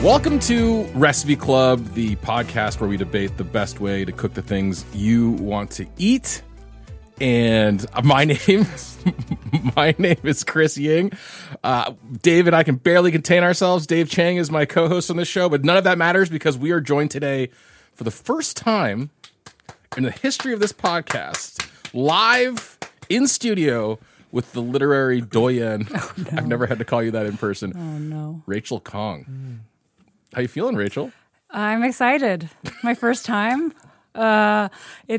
Welcome to Recipe Club, the podcast where we debate the best way to cook the things you want to eat. And my name is Chris Ying. Dave and I can barely contain ourselves. Dave Chang is my co-host on this show, but none of that matters because we are joined today for the first time in the history of this podcast, live in studio with the literary doyen. Oh, no. I've never had to call you that in person. Oh, no. Rachel Kong. How you feeling, Rachel? I'm excited. My first time. I'm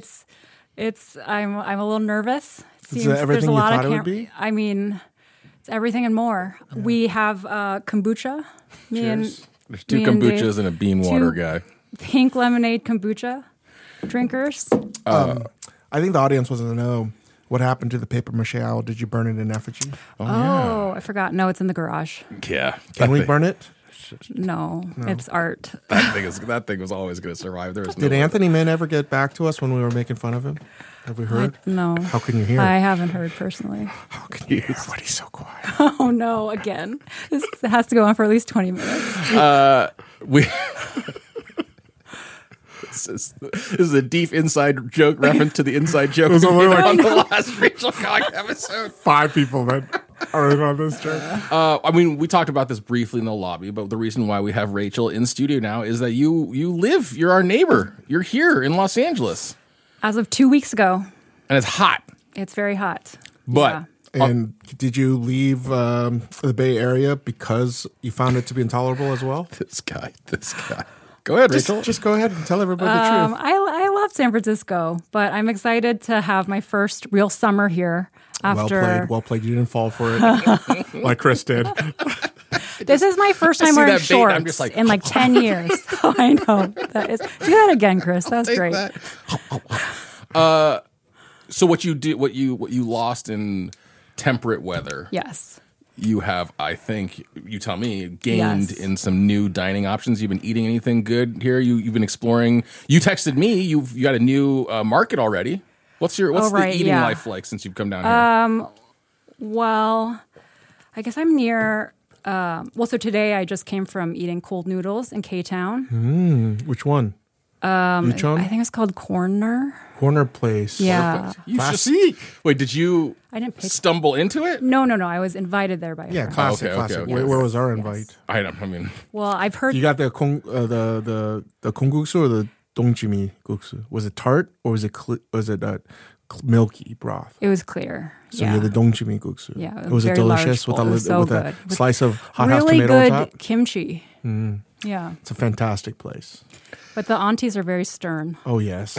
a little nervous. It seems Is that everything there's a lot you of thought it would be? I mean, it's everything and more. Yeah. We have kombucha. There's two kombuchas and a bean water guy. Pink lemonade kombucha drinkers. I think the audience wants to know what happened to the paper mache owl. Did you burn it in effigy? Oh, I forgot. No, it's in the garage. Yeah. Can we burn it? No, it's art. That thing was always going to survive. Did Anthony Min ever get back to us when we were making fun of him? Have we heard? No. How can you hear? I haven't heard personally. How can you hear when he's so quiet? Oh, no, again. This has to go on for at least 20 minutes. This is a deep inside joke reference to the inside joke we made on the last Rachel Kong episode. 5 people that are in on this joke. I mean, we talked about this briefly in the lobby, but the reason why we have Rachel in studio now is that you're our neighbor. You're here in Los Angeles. As of 2 weeks ago. And it's hot. It's very hot. But... Yeah. And did you leave the Bay Area because you found it to be intolerable as well? This guy. Go ahead, Rachel. Just go ahead and tell everybody the truth. I love San Francisco, but I'm excited to have my first real summer here. Well played. You didn't fall for it like Chris did. This is my first time wearing shorts I'm just like, in like 10 years. Oh, I know. Do that again, Chris. That's great. So what you lost in temperate weather. Yes. You have, I think, you tell me, gained in some new dining options. You've been eating anything good here? You've been exploring. You texted me. You got a new market already. What's the eating life like since you've come down here? Well, I guess I'm near. So today I just came from eating cold noodles in K-Town. Which one? I think it's called Corner Place. Yeah. Classic. Wait, did you stumble into it? No. I was invited there by a friend. Classic. Okay. Where was our invite? Yes. Well, I've heard... You got the kongguksu or the dongjimi guksu? Was it tart or was it milky broth? It was clear. So you're the dongjimi guksu. Yeah. Was it delicious with a slice of hot house really tomato on top? Really good kimchi. Mm. Yeah. It's a fantastic place. But the aunties are very stern. Oh, yes.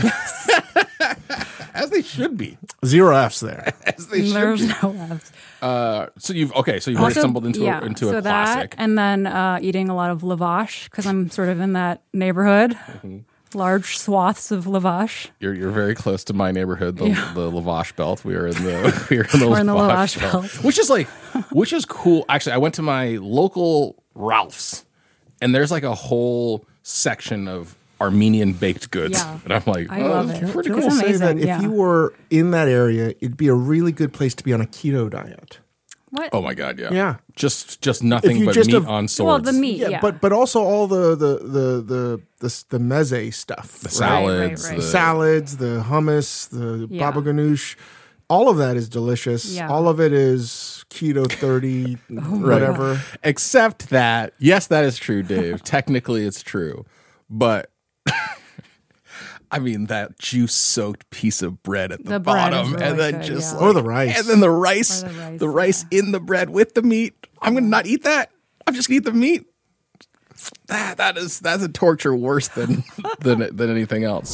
As they should be. 0 Fs there. As they should There's be. no Fs. So you've already stumbled into a classic. That, and then eating a lot of lavash because I'm sort of in that neighborhood. Mm-hmm. Large swaths of lavash. You're very close to my neighborhood, the Lavash Belt. We're in the Lavash Belt, which is cool. Actually, I went to my local Ralph's, and there's like a whole section of Armenian baked goods, and I'm like, I love it. Pretty cool. Say that if you were in that area, it'd be a really good place to be on a keto diet. What? Oh my God, yeah. Yeah. Just nothing but meat on swords. Well, the meat, yeah. But also all the meze stuff. The salads. Right. The salads, the hummus, the baba ganoush. All of that is delicious. Yeah. All of it is keto 30, whatever. Right. Except that, yes, that is true, Dave. Technically it's true. But I mean, that juice-soaked piece of bread at the bottom, really and then good, just or the rice, and then the rice in the bread with the meat. I'm gonna not eat that. I'm just gonna eat the meat. That's a torture worse than anything else.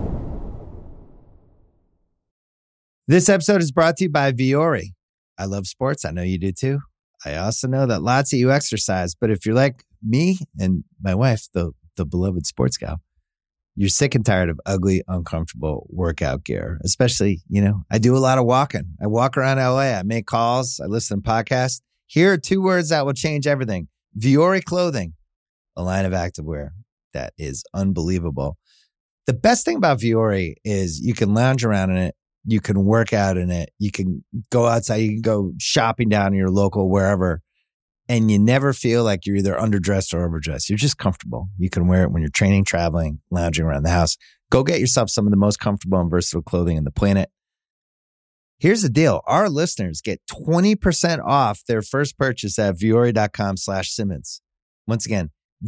This episode is brought to you by Vuori. I love sports. I know you do too. I also know that lots of you exercise, but if you're like me and my wife, the beloved sports gal, you're sick and tired of ugly, uncomfortable workout gear. Especially, I do a lot of walking. I walk around LA. I make calls. I listen to podcasts. Here are 2 words that will change everything. Vuori Clothing, a line of activewear that is unbelievable. The best thing about Vuori is you can lounge around in it. You can work out in it. You can go outside. You can go shopping down in your local wherever. and you never feel like you're either underdressed or overdressed. You're just comfortable. You can wear it when you're training, traveling, lounging around the house. Go get yourself some of the most comfortable and versatile clothing on the planet. Here's the deal. Our listeners get 20% off their first purchase at vuori.com/Simmons. Once again,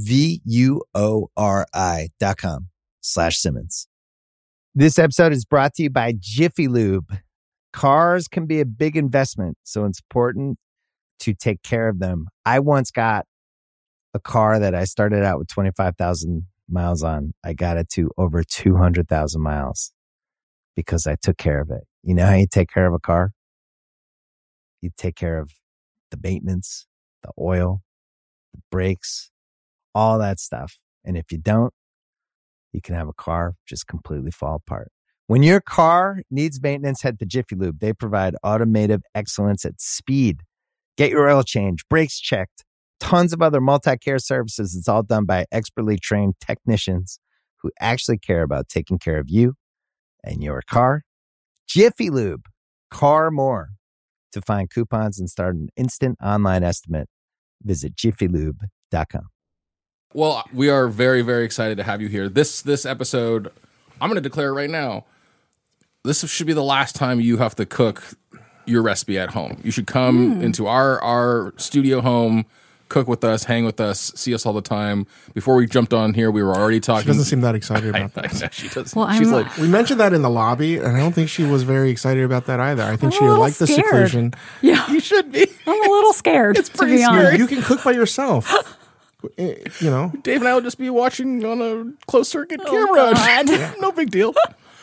VUORI.com/Simmons. This episode is brought to you by Jiffy Lube. Cars can be a big investment, so it's important to take care of them. I once got a car that I started out with 25,000 miles on. I got it to over 200,000 miles because I took care of it. You know how you take care of a car? You take care of the maintenance, the oil, the brakes, all that stuff. And if you don't, you can have a car just completely fall apart. When your car needs maintenance, head to Jiffy Lube. They provide automotive excellence at speed. Get your oil change, brakes checked, tons of other multi-care services. It's all done by expertly trained technicians who actually care about taking care of you and your car. Jiffy Lube, car more. To find coupons and start an instant online estimate, visit jiffylube.com. Well, we are very, very excited to have you here. This episode, I'm going to declare right now, this should be the last time you have to cook your recipe at home. You should come into our studio home, cook with us, hang with us, see us all the time. Before we jumped on here, we were already talking. She doesn't seem that excited about that. I know she does. Well, She's I'm- like, We mentioned that in the lobby, and I don't think she was very excited about that either. I think I'm she a little liked the scared. seclusion. Yeah, you should be. I'm a little scared. It's to pretty be scary. honest. You can cook by yourself. You know, Dave and I will just be watching on a closed circuit Oh, camera. God. No big deal.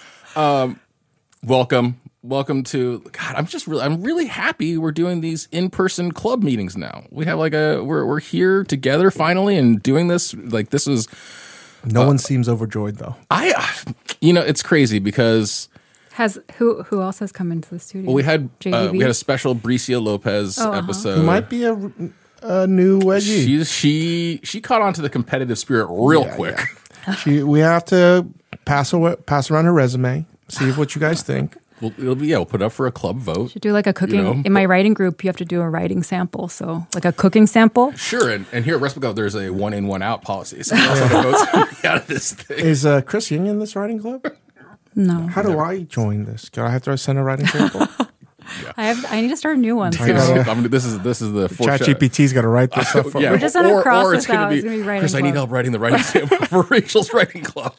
Welcome to God. I'm really happy we're doing these in-person club meetings now. We have we're here together finally and doing this. Like this is no one seems overjoyed though. it's crazy because Who else has come into the studio? we had JDB? a special Bricia Lopez episode. Who might be a new wedgie. She caught on to the competitive spirit real quick. Yeah. We have to pass around her resume, see what you guys think. We'll put it up for a club vote. Should do like a cooking. You know? In my writing group, you have to do a writing sample. So like a cooking sample. Sure, and here at Respico, there's a 1 in, 1 out policy. So also the votes coming out of this thing. Is Chris Young in this writing club? No, How do I join this? Do I have to send a writing sample? I need to start a new one. So. This is the ChatGPT's got to write this stuff for yeah, me. We're just gonna cross or it's this gonna out. be, It's gonna be writing Chris, I need club. help writing the writing sample for Rachel's writing club.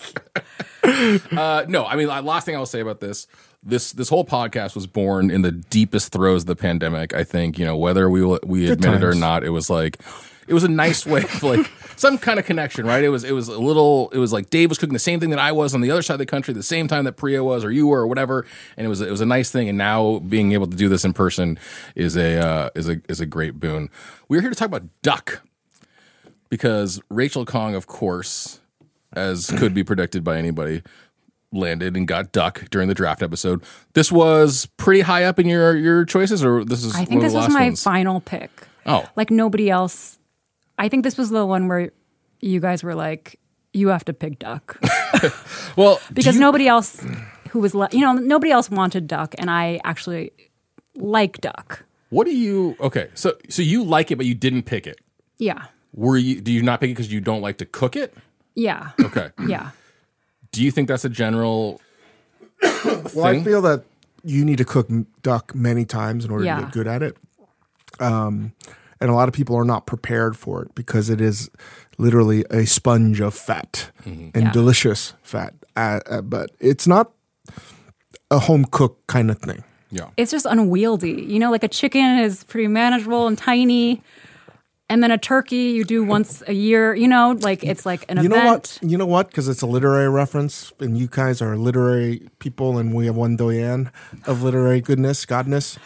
No, I mean, last thing I'll say about this whole podcast was born in the deepest throes of the pandemic. I think, whether we admit it or times. not, it was a nice way of like some kind of connection, right? It was like Dave was cooking the same thing that I was on the other side of the country, the same time that Priya was, or you were, or whatever. And it was a nice thing. And now being able to do this in person is a great boon. We're here to talk about duck because Rachel Kong, of course, as could be predicted by anybody, landed and got duck during the draft episode. This was pretty high up in your choices, or this is I think one of this the was last my ones? final pick. Oh, Like nobody else. I think this was the one where you guys were like, you have to pick duck well, because nobody else who was nobody else wanted duck, and I actually like duck. what do you? Okay, so you like it, but you didn't pick it. Yeah, Do you not pick it because you don't like to cook it? yeah, Okay. yeah. Do you think that's a general Well, I thing? feel that you need to cook duck many times in order Yeah. to get good at it. And a lot of people are not prepared for it because it is literally a sponge of fat and Yeah. delicious fat. But it's not a home cooked kind of thing. Yeah. It's just unwieldy. Like a chicken is pretty manageable and tiny. And then a turkey you do once a year, like it's like an event. You know what? Because it's a literary reference, and you guys are literary people, and we have one doyen of literary godness.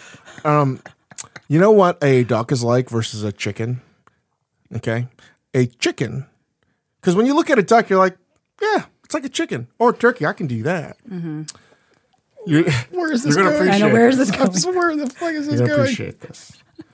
You know what a duck is like versus a chicken? Okay, a chicken. Because when you look at a duck, you're like, yeah, it's like a chicken or a turkey. I can do that. Mm-hmm. Where is this You're gonna going? I know, appreciate where is this. this going? Where the fuck is this You're gonna going? appreciate this.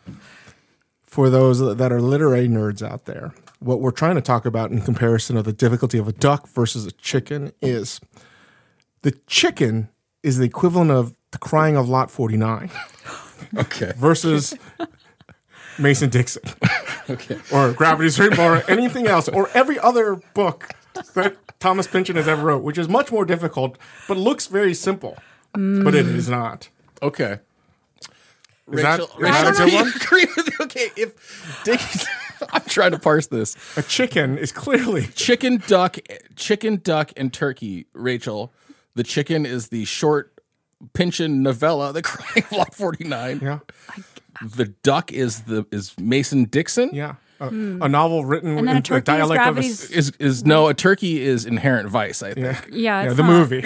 For those that are literary nerds out there, what we're trying to talk about in comparison of the difficulty of a duck versus a chicken is the chicken is the equivalent of the crying of Lot 49 Okay. versus Mason Dixon. Okay. Or Gravity's Rainbow or anything else, or every other book that Thomas Pynchon has ever wrote, which is much more difficult, but looks very simple. But it is not. Okay. Is that Rachel, a good do you one? agree with you? Okay, if Dickinson, I'm trying to parse this. A chicken is clearly Chicken, duck, and turkey. Rachel, the chicken is the short Pynchon novella, The Crying of Lot 49. yeah. The duck is Mason Dixon. Yeah. A novel written And then in a turkey the is dialect of a Gravity's. Is no, a turkey is Inherent Vice, I think. yeah. Yeah, it's the not. movie.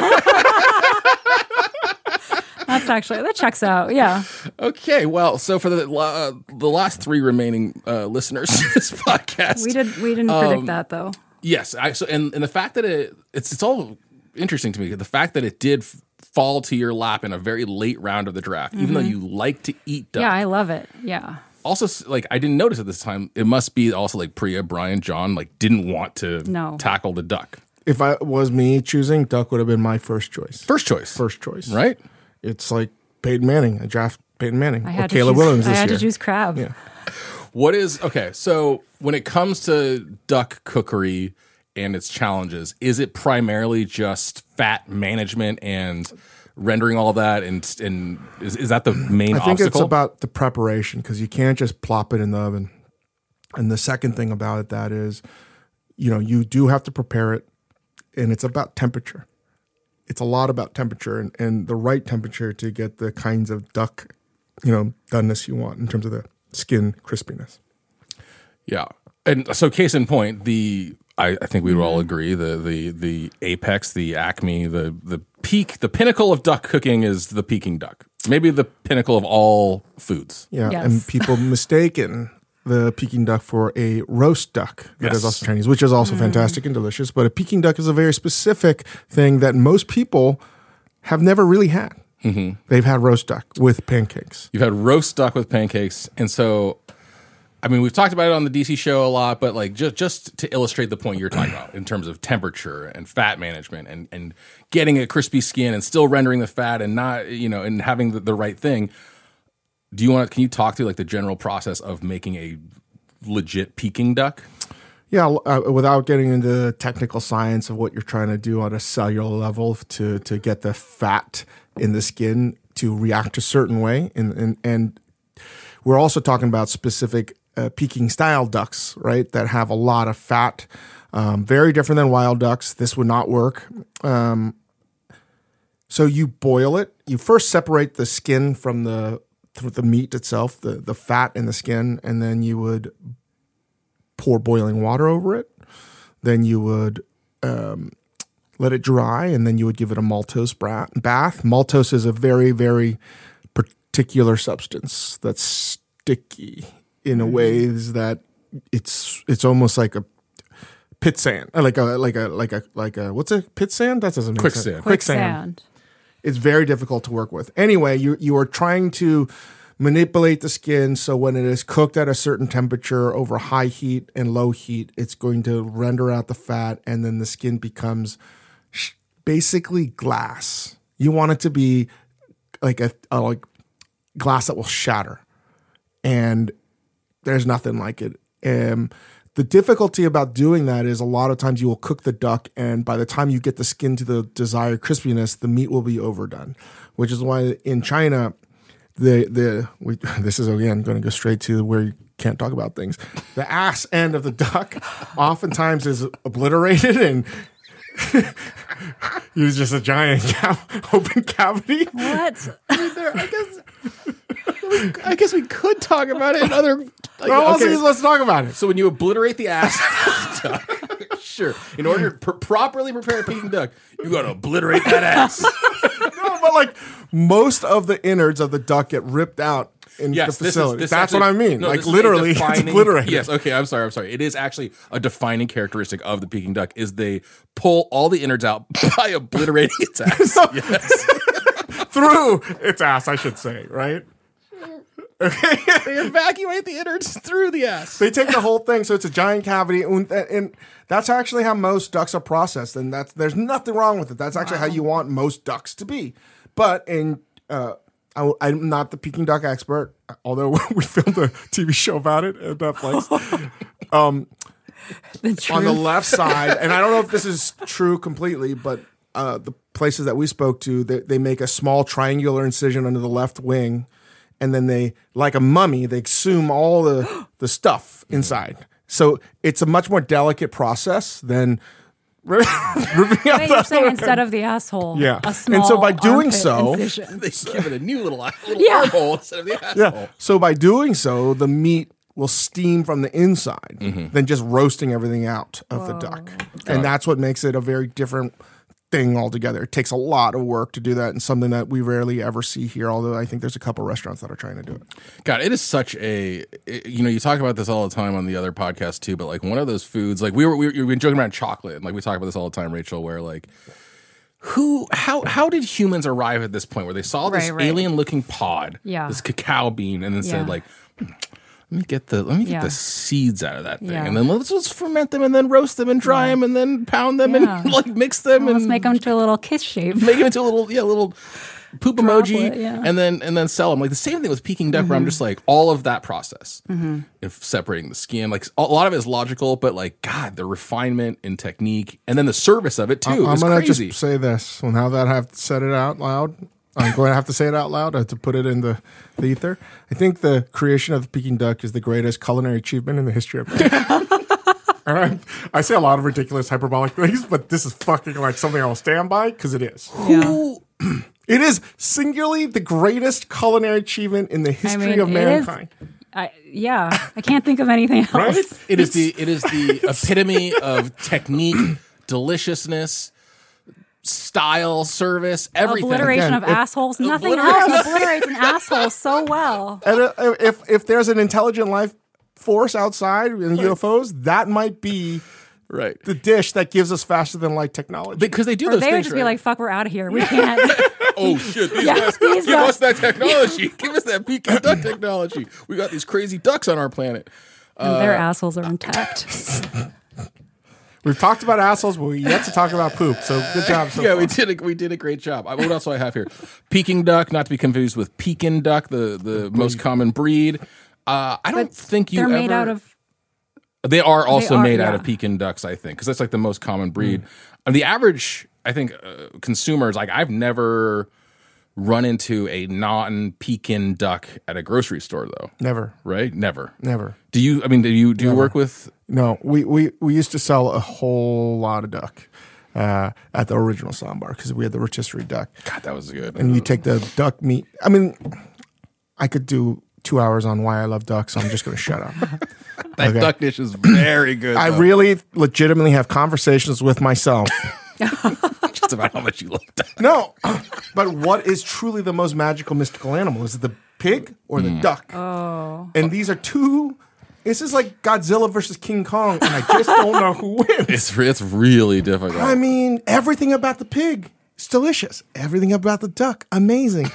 That checks out. Yeah. Okay, well, so for the last three remaining listeners to this podcast, We didn't predict that though. yes, and the fact that it's all interesting to me. The fact that it did fall to your lap in a very late round of the draft, even though you like to eat duck. Yeah, I love it. Yeah. Also, like, I didn't notice at this time. It must be also like Priya, Brian, John, like, didn't want to tackle the duck. If I was me choosing, duck would have been my first choice. First choice, Right? It's like Peyton Manning. I draft Peyton Manning or Caleb Williams this I had year. to choose crab. Yeah. What is okay? So when it comes to duck cookery and its challenges, is it primarily just fat management and rendering all that, and is that the main I think obstacle? it's about the preparation because you can't just plop it in the oven. And the second thing about that is, you do have to prepare it, and it's about temperature. It's a lot about temperature and the right temperature to get the kinds of duck, doneness you want in terms of the skin crispiness. Yeah, and so case in point, I think we would all agree the apex, the acme, the peak, the pinnacle of duck cooking is the Peking duck. Maybe the pinnacle of all foods. Yeah, Yes. and people mistaken the Peking duck for a roast duck that is Yes. also Chinese, which is also fantastic and delicious. But a Peking duck is a very specific thing that most people have never really had. Mm-hmm. They've had roast duck with pancakes. You've had roast duck with pancakes, and so, I mean, we've talked about it on the DC show a lot, but like just to illustrate the point you're talking about in terms of temperature and fat management and getting a crispy skin and still rendering the fat and not, and having the right thing. Can you talk through like the general process of making a legit Peking duck? Yeah, without getting into the technical science of what you're trying to do on a cellular level to get the fat in the skin to react a certain way, and we're also talking about specific Peking style ducks, right? That have a lot of fat, very different than wild ducks. This would not work. So you boil it. You first separate the skin from the meat itself, the fat in the skin, and then you would pour boiling water over it. Then you would let it dry, and then you would give it a maltose bath. Maltose is a very, very particular substance that's sticky in a ways that it's almost like a pit sand, like a what's a pit sand? That doesn't make sense. Quicksand. Quicksand. It's very difficult to work with. Anyway, you are trying to manipulate the skin so when it is cooked at a certain temperature over high heat and low heat, it's going to render out the fat, and then the skin becomes basically glass. You want it to be like a glass that will shatter, and there's nothing like it. The difficulty about doing that is a lot of times you will cook the duck, and by the time you get the skin to the desired crispiness, the meat will be overdone, which is why in China, this is again going to go straight to where you can't talk about things. The ass end of the duck oftentimes is obliterated and use just a giant open cavity. What? I guess we could talk about it in other. Let's talk about it. So when you obliterate the ass of the duck, sure. In order to properly prepare a Peking duck, you got to obliterate that ass. No, but like most of the innards of the duck get ripped out in the facility. That's what I mean. No, like this is a literally, it's defining- obliterated. Yes. Okay. I'm sorry. It is actually a defining characteristic of the Peking duck is they pull all the innards out by obliterating its ass. Yes. Through its ass, I should say, right? Okay. They evacuate the innards through the ass. They take the whole thing, so it's a giant cavity, and that's actually how most ducks are processed, and there's nothing wrong with it. That's actually how you want most ducks to be. But in I'm not the Peking duck expert, although we filmed a TV show about it at Netflix. On the left side, and I don't know if this is true completely, but the places that we spoke to, they make a small triangular incision under the left wing, and then they, like a mummy, they exhume all the stuff inside. So it's a much more delicate process than ripping out Wait, you're saying instead of the asshole, Yeah. a small And so by doing armpit so- incision. They give it a new little Yeah. armhole instead of the asshole. Yeah. So by doing so, the meat will steam from the inside than just roasting everything out of the duck. And that's what makes it a very different thing altogether. It takes a lot of work to do that, and something that we rarely ever see here, although I think there's a couple restaurants that are trying to do it. God, it is such you talk about this all the time on the other podcast too, but like one of those foods, like we've been joking around chocolate, and like we talk about this all the time, Rachel, where like how did humans arrive at this point where they saw this Right. alien looking pod, Yeah. this cacao bean, and then Yeah. said like, let me get the seeds out of that thing, Yeah. and then let's ferment them, and then roast them, and dry them, and then pound them, Yeah. and like mix them, Let's and make them into a little kiss shape. make them into a little poop emoji, Droplet, yeah. and then sell them. Like the same thing with Peking duck, where I'm just like all of that process of separating the skin. Like a lot of it is logical, but like God, the refinement and technique, and then the service of it too I'm is going to crazy. just say this. Now that I have said it out loud, I'm going to have to say it out loud. I have to put it in the ether. I think the creation of the Peking duck is the greatest culinary achievement in the history of man. All right. I say a lot of ridiculous hyperbolic things, but this is fucking like something I'll stand by because it is. Yeah. It is singularly the greatest culinary achievement in the history of it is- mankind. I can't think of anything else. Right? It is the epitome of technique, deliciousness, style, service, everything. Obliteration Again, of if- assholes. Nothing else obliterates an asshole so well. And if there's an intelligent life force outside in UFOs, that might be Right. the dish that gives us faster than light technology. Because they do Or those they would things, just right? be like, "Fuck, we're out of here. We can't." Oh shit! These Yeah, guys, these give guys. us that technology. Give us that Peking duck technology. We got these crazy ducks on our planet. And their assholes are intact. We've talked about assholes, but we yet to talk about poop. So good job. So Yeah, far. we did a great job. What else do I have here? Peking duck, not to be confused with Pekin duck, the most common breed. I don't think you They're ever. made out of. They are also made out yeah. of Pekin ducks, I think, because that's like the most common breed. And the average, I think, consumers, like I've never run into a non-Pekin duck at a grocery store, though. Never. Right? Never. Do you? I mean, do you work with? No, we used to sell a whole lot of duck at the original Sambar because we had the rotisserie duck. God, that was good. And you take the duck meat. I mean, I could do 2 hours on why I love duck, so I'm just going to shut up. That Okay. duck dish is very good. I though. really legitimately have conversations with myself. just about how much you love duck. No, but what is truly the most magical, mystical animal? Is it the pig or the duck? Oh. And these are two. This is like Godzilla versus King Kong, and I just don't know who wins. It's really difficult. I mean, everything about the pig is delicious. Everything about the duck, amazing.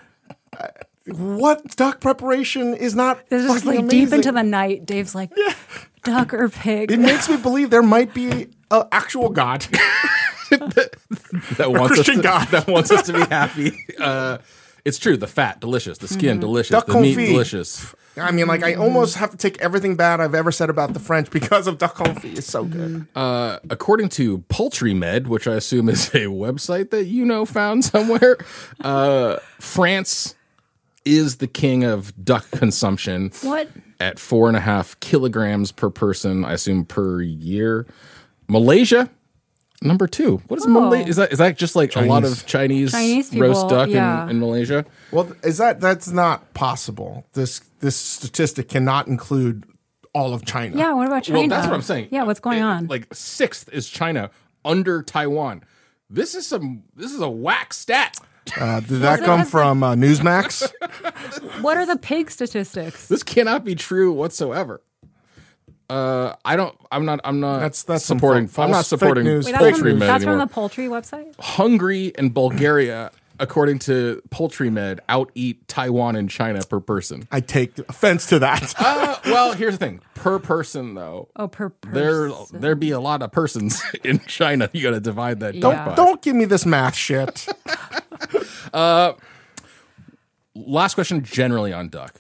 What duck preparation is not This is just fucking like deep amazing? into the night. Dave's like, duck or pig. It makes me believe there might be an actual God. that wants Christian us to, God. that wants us to be happy. It's true. The fat, delicious. The skin, delicious. Duck the meat, confit. delicious. I mean, like, I almost have to take everything bad I've ever said about the French because of duck confit. It's so good. According to Poultry Med, which I assume is a website that found somewhere, France is the king of duck consumption. What? At 4.5 kilograms per person, I assume per year. Malaysia, number 2. What is Malaysia? Is that just like a lot of Chinese people, roast duck yeah. in Malaysia? Well, that's not possible. This statistic cannot include all of China. Yeah, what about China? Well, that's what I'm saying. Yeah, what's going on? Like 6th is China under Taiwan. This is a whack stat. Did that come from Newsmax? What are the pig statistics? This cannot be true whatsoever. I'm not That's some supporting. false I'm not fake supporting news. Wait, Poultry Med that's from anymore. the poultry website? Hungary and Bulgaria, according to Poultry Med, out-eat Taiwan and China per person. I take offense to that. Well, here's the thing. Per person, though. Oh, per person. There be a lot of persons in China. You got to divide that duck by. Don't give me this math shit. last question generally on duck.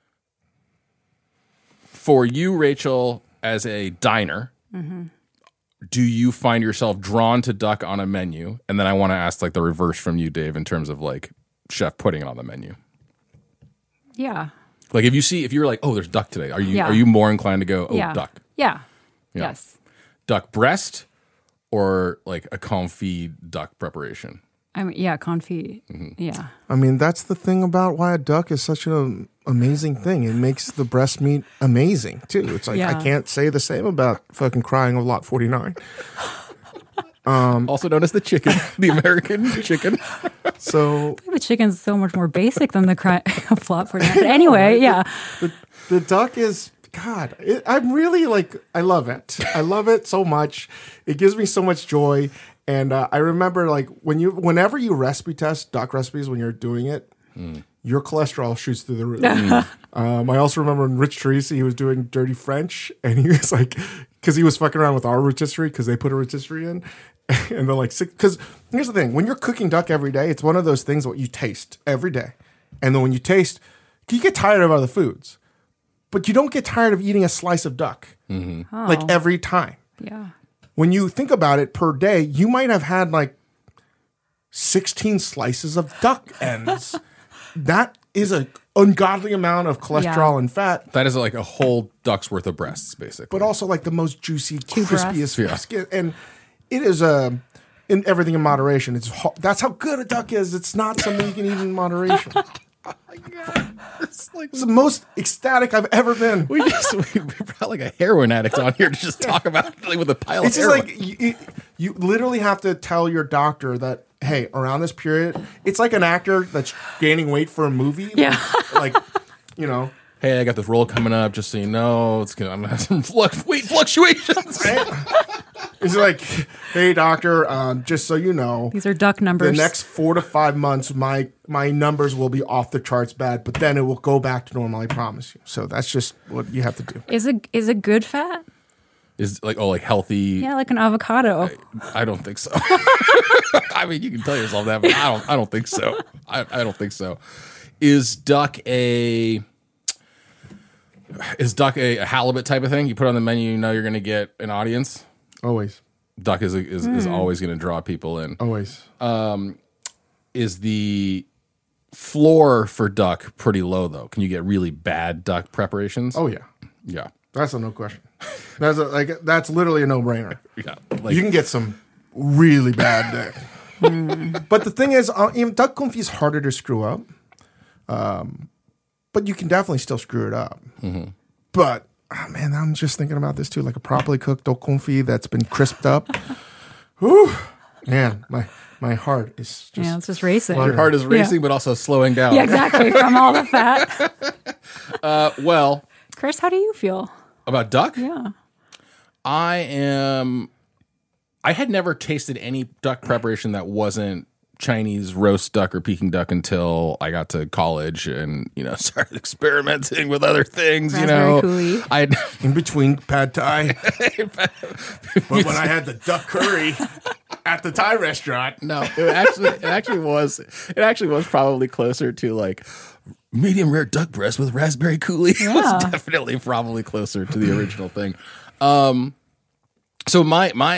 For you, Rachel, as a diner, do you find yourself drawn to duck on a menu? And then I want to ask like the reverse from you, Dave, in terms of like chef putting it on the menu. Yeah. Like if you're like, oh, there's duck today, are you more inclined to go, oh, duck? Yeah. Yes. Duck breast or like a confit duck preparation? I mean, confit. Yeah. I mean, that's the thing about why a duck is such an amazing thing. It makes the breast meat amazing, too. It's like, I can't say the same about fucking Crying of Lot 49. Also known as the chicken, the American chicken. So The chicken's so much more basic than the flop for But anyway, yeah. the duck is, God, I'm really like, I love it. I love it so much. It gives me so much joy. And I remember like whenever you recipe test duck recipes when you're doing it, your cholesterol shoots through the roof. I also remember when Rich Teresi, he was doing Dirty French, and he was like, because he was fucking around with our rotisserie because they put a rotisserie in. And they're like, because here's the thing, when you're cooking duck every day, it's one of those things what you taste every day. And then when you taste, you get tired of other foods, but you don't get tired of eating a slice of duck like every time. Yeah. When you think about it per day, you might have had like 16 slices of duck ends. That is an ungodly amount of cholesterol and fat. That is like a whole duck's worth of breasts, basically. But also like the most juicy, breasts. crispiest skin. And it is in everything in moderation. That's how good a duck is. It's not something you can eat in moderation. Oh my God. It's the most ecstatic I've ever been. We brought like a heroin addict on here to just talk about it like, with a pile It's of just heroin. like you literally have to tell your doctor that, hey, around this period, it's like an actor that's gaining weight for a movie. Yeah. Like, you know. Hey, I got this role coming up. Just so you know, I'm gonna have some weight fluctuations. Right? It's like, hey, doctor, just so you know, These are duck numbers. the next 4 to 5 months, my numbers will be off the charts bad, but then it will go back to normal. I promise you. So that's just what you have to do. Is it good fat? Is like healthy? Yeah, like an avocado. I don't think so. I mean, you can tell yourself that, but I don't think so. I don't think so. Is duck a halibut type of thing? You put it on the menu, you know you're going to get an audience. Always. Duck is always going to draw people in. Always. Is the floor for duck pretty low though? Can you get really bad duck preparations? Oh, yeah. Yeah. That's a no question. That's literally a no-brainer. Yeah. Like, You can get some really bad duck. But the thing is, even duck confit is harder to screw up. But you can definitely still screw it up. But, man, I'm just thinking about this too. Like a properly cooked duck confit that's been crisped up. Whew. Man, my heart is just... Yeah, it's just racing. your heart is racing, but also slowing down. Yeah, exactly. From all the fat. Well, Chris, how do you feel? about duck? Yeah. I had never tasted any duck preparation that wasn't Chinese roast duck or Peking duck until I got to college and, started experimenting with other things, Raspberry coulis. I in between pad thai. But when I had the duck curry at the Thai restaurant. No, it actually was probably closer to like medium rare duck breast with raspberry coulis. It was definitely probably closer to the original thing. So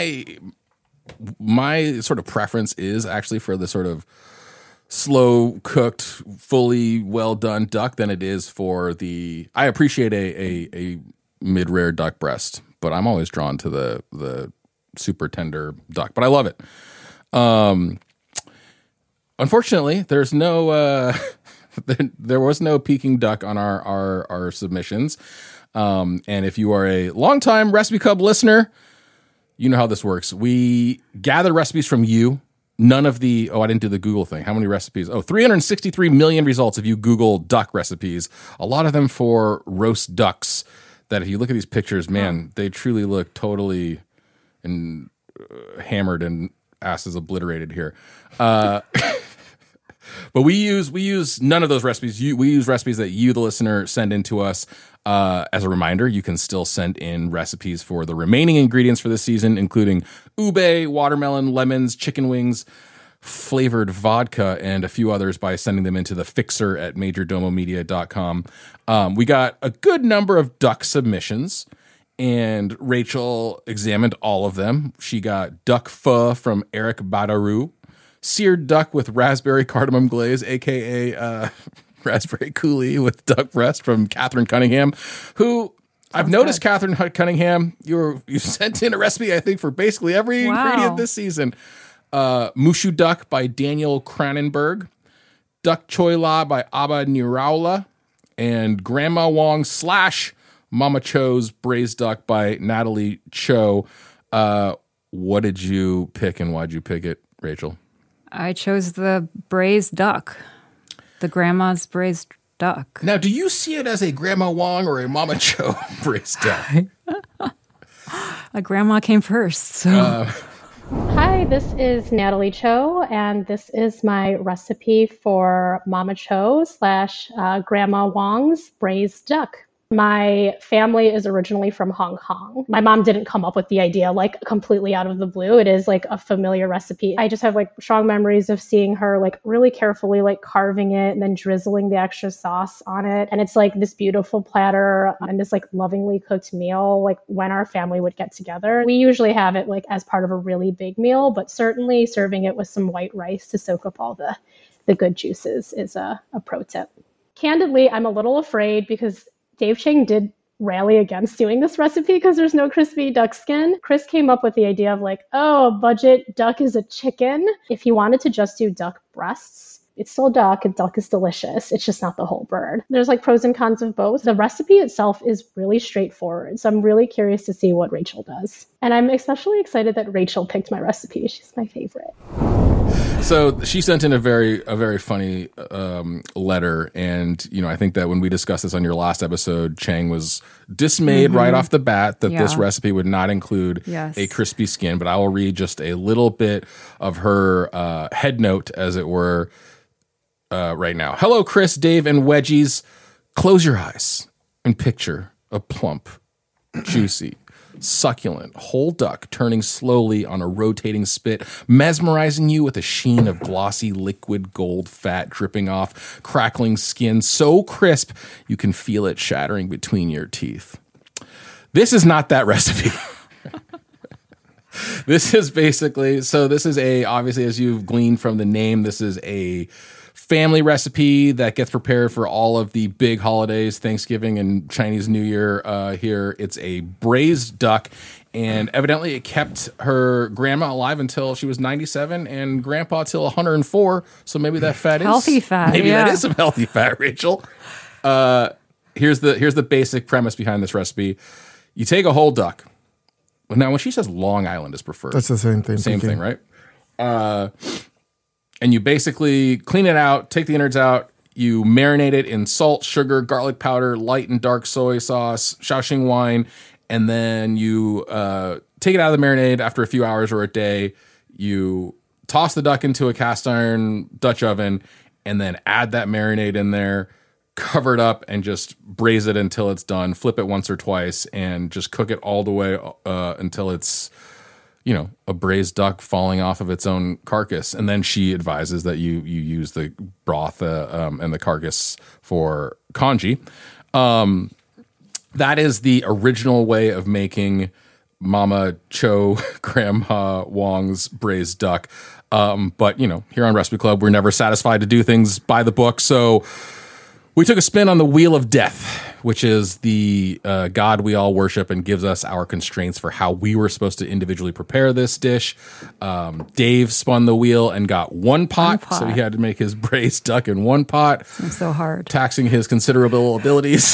my sort of preference is actually for the sort of slow cooked, fully well done duck than it is for I appreciate a mid rare duck breast, but I'm always drawn to the super tender duck. But I love it. Unfortunately, there's no there was no Peking duck on our submissions. And if you are a longtime Recipe Club listener, you know how this works. We gather recipes from you. None of the, I didn't do the Google thing. How many recipes? 363 million results if you Google duck recipes. A lot of them for roast ducks that if you look at these pictures, man, they truly look totally hammered and asses obliterated here. But we use none of those recipes. We use recipes that you, the listener, send in to us. As a reminder, you can still send in recipes for the remaining ingredients for this season, including ube, watermelon, lemons, chicken wings, flavored vodka and a few others by sending them into the fixer at majordomomedia.com. We got a good number of duck submissions, and Rachel examined all of them. She got duck pho from Eric Badarou, seared duck with raspberry cardamom glaze, aka raspberry coulis with duck breast from Catherine Cunningham, who I've noticed, Catherine Cunningham, you sent in a recipe, I think, for basically every ingredient this season. Mushu duck by Daniel Cranenberg, duck choy la by Abba Niraula, and Grandma Wong / Mama Cho's braised duck by Natalie Cho. What did you pick and why'd you pick it, Rachel? I chose the braised duck, the grandma's braised duck. Now, do you see it as a Grandma Wong or a Mama Cho braised duck? A grandma came first, so... Hi, this is Natalie Cho, and this is my recipe for Mama Cho / Grandma Wong's braised duck. My family is originally from Hong Kong. My mom didn't come up with the idea like completely out of the blue. It is like a familiar recipe. I just have like strong memories of seeing her like really carefully like carving it and then drizzling the extra sauce on it. And it's like this beautiful platter and this like lovingly cooked meal like when our family would get together. We usually have it like as part of a really big meal, but certainly serving it with some white rice to soak up all the good juices is a pro tip. Candidly, I'm a little afraid because Dave Chang did rally against doing this recipe because there's no crispy duck skin. Chris came up with the idea of like, oh, a budget duck is a chicken. If he wanted to just do duck breasts, it's still duck and duck is delicious. It's just not the whole bird. There's like pros and cons of both. The recipe itself is really straightforward. So I'm really curious to see what Rachel does. And I'm especially excited that Rachel picked my recipe. She's my favorite. So she sent in a very funny letter, and I think that when we discussed this on your last episode, Chang was dismayed right off the bat that this recipe would not include a crispy skin. But I will read just a little bit of her head note, as it were, right now. Hello, Chris, Dave, and Wedgies. Close your eyes and picture a plump, juicy, succulent whole duck turning slowly on a rotating spit, mesmerizing you with a sheen of glossy liquid gold fat dripping off crackling skin so crisp you can feel it shattering between your teeth. This is not that recipe. This is obviously, as you've gleaned from the name, this is a family recipe that gets prepared for all of the big holidays, Thanksgiving and Chinese New Year here. It's a braised duck, and evidently it kept her grandma alive until she was 97 and grandpa till 104. So maybe that fat healthy fat. Maybe that is some healthy fat, Rachel. Here's the basic premise behind this recipe. You take a whole duck. Now, when she says Long Island is preferred, that's the same thing. Same thing, right? And you basically clean it out, take the innards out, you marinate it in salt, sugar, garlic powder, light and dark soy sauce, Shaoxing wine, and then you take it out of the marinade after a few hours or a day. You toss the duck into a cast iron Dutch oven, and then add that marinade in there, cover it up, and just braise it until it's done. Flip it once or twice, and just cook it all the way until it's a braised duck falling off of its own carcass. And then she advises that you use the broth and the carcass for congee. That is the original way of making Mama Cho Grandma Wong's braised duck. But, here on Recipe Club, we're never satisfied to do things by the book. So we took a spin on the Wheel of Death, which is the god we all worship and gives us our constraints for how we were supposed to individually prepare this dish. Dave spun the wheel and got one pot, so he had to make his braised duck in one pot. Seems so hard. Taxing his considerable abilities.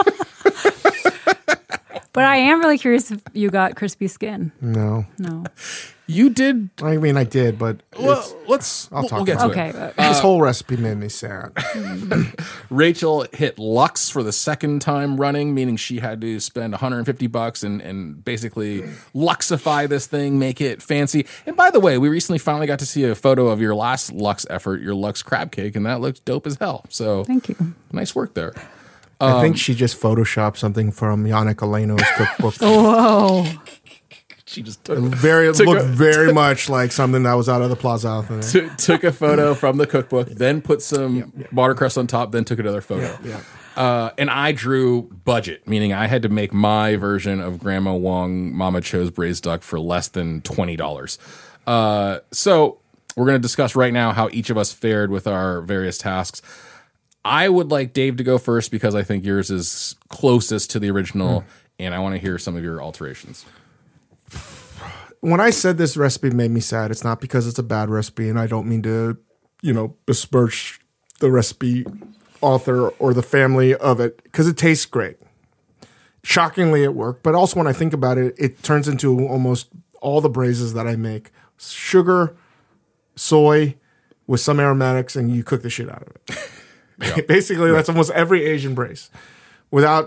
But I am really curious if you got crispy skin. No. You did. I mean, I did, but Well, we'll get to it. Okay. this whole recipe made me sad. Rachel hit Lux for the second time running, meaning she had to spend $150 and basically Luxify this thing, make it fancy. And by the way, we recently finally got to see a photo of your last Lux effort, your Lux crab cake, and that looked dope as hell. So thank you. Nice work there. I think she just photoshopped something from Yannick Aleno's cookbook. Whoa. She just took looked very much like something that was out of the Plaza. Took a photo from the cookbook, then put some watercress on top, then took another photo. And I drew budget, meaning I had to make my version of Grandma Wong Mama Cho's braised duck for less than $20. So we're going to discuss right now how each of us fared with our various tasks. I would like Dave to go first because I think yours is closest to the original, and I want to hear some of your alterations. When I said this recipe made me sad, it's not because it's a bad recipe, and I don't mean to, besmirch the recipe author or the family of it, because it tastes great. Shockingly, it worked. But also when I think about it, it turns into almost all the braises that I make. Sugar, soy, with some aromatics, and you cook the shit out of it. Basically, that's almost every Asian braise. Without,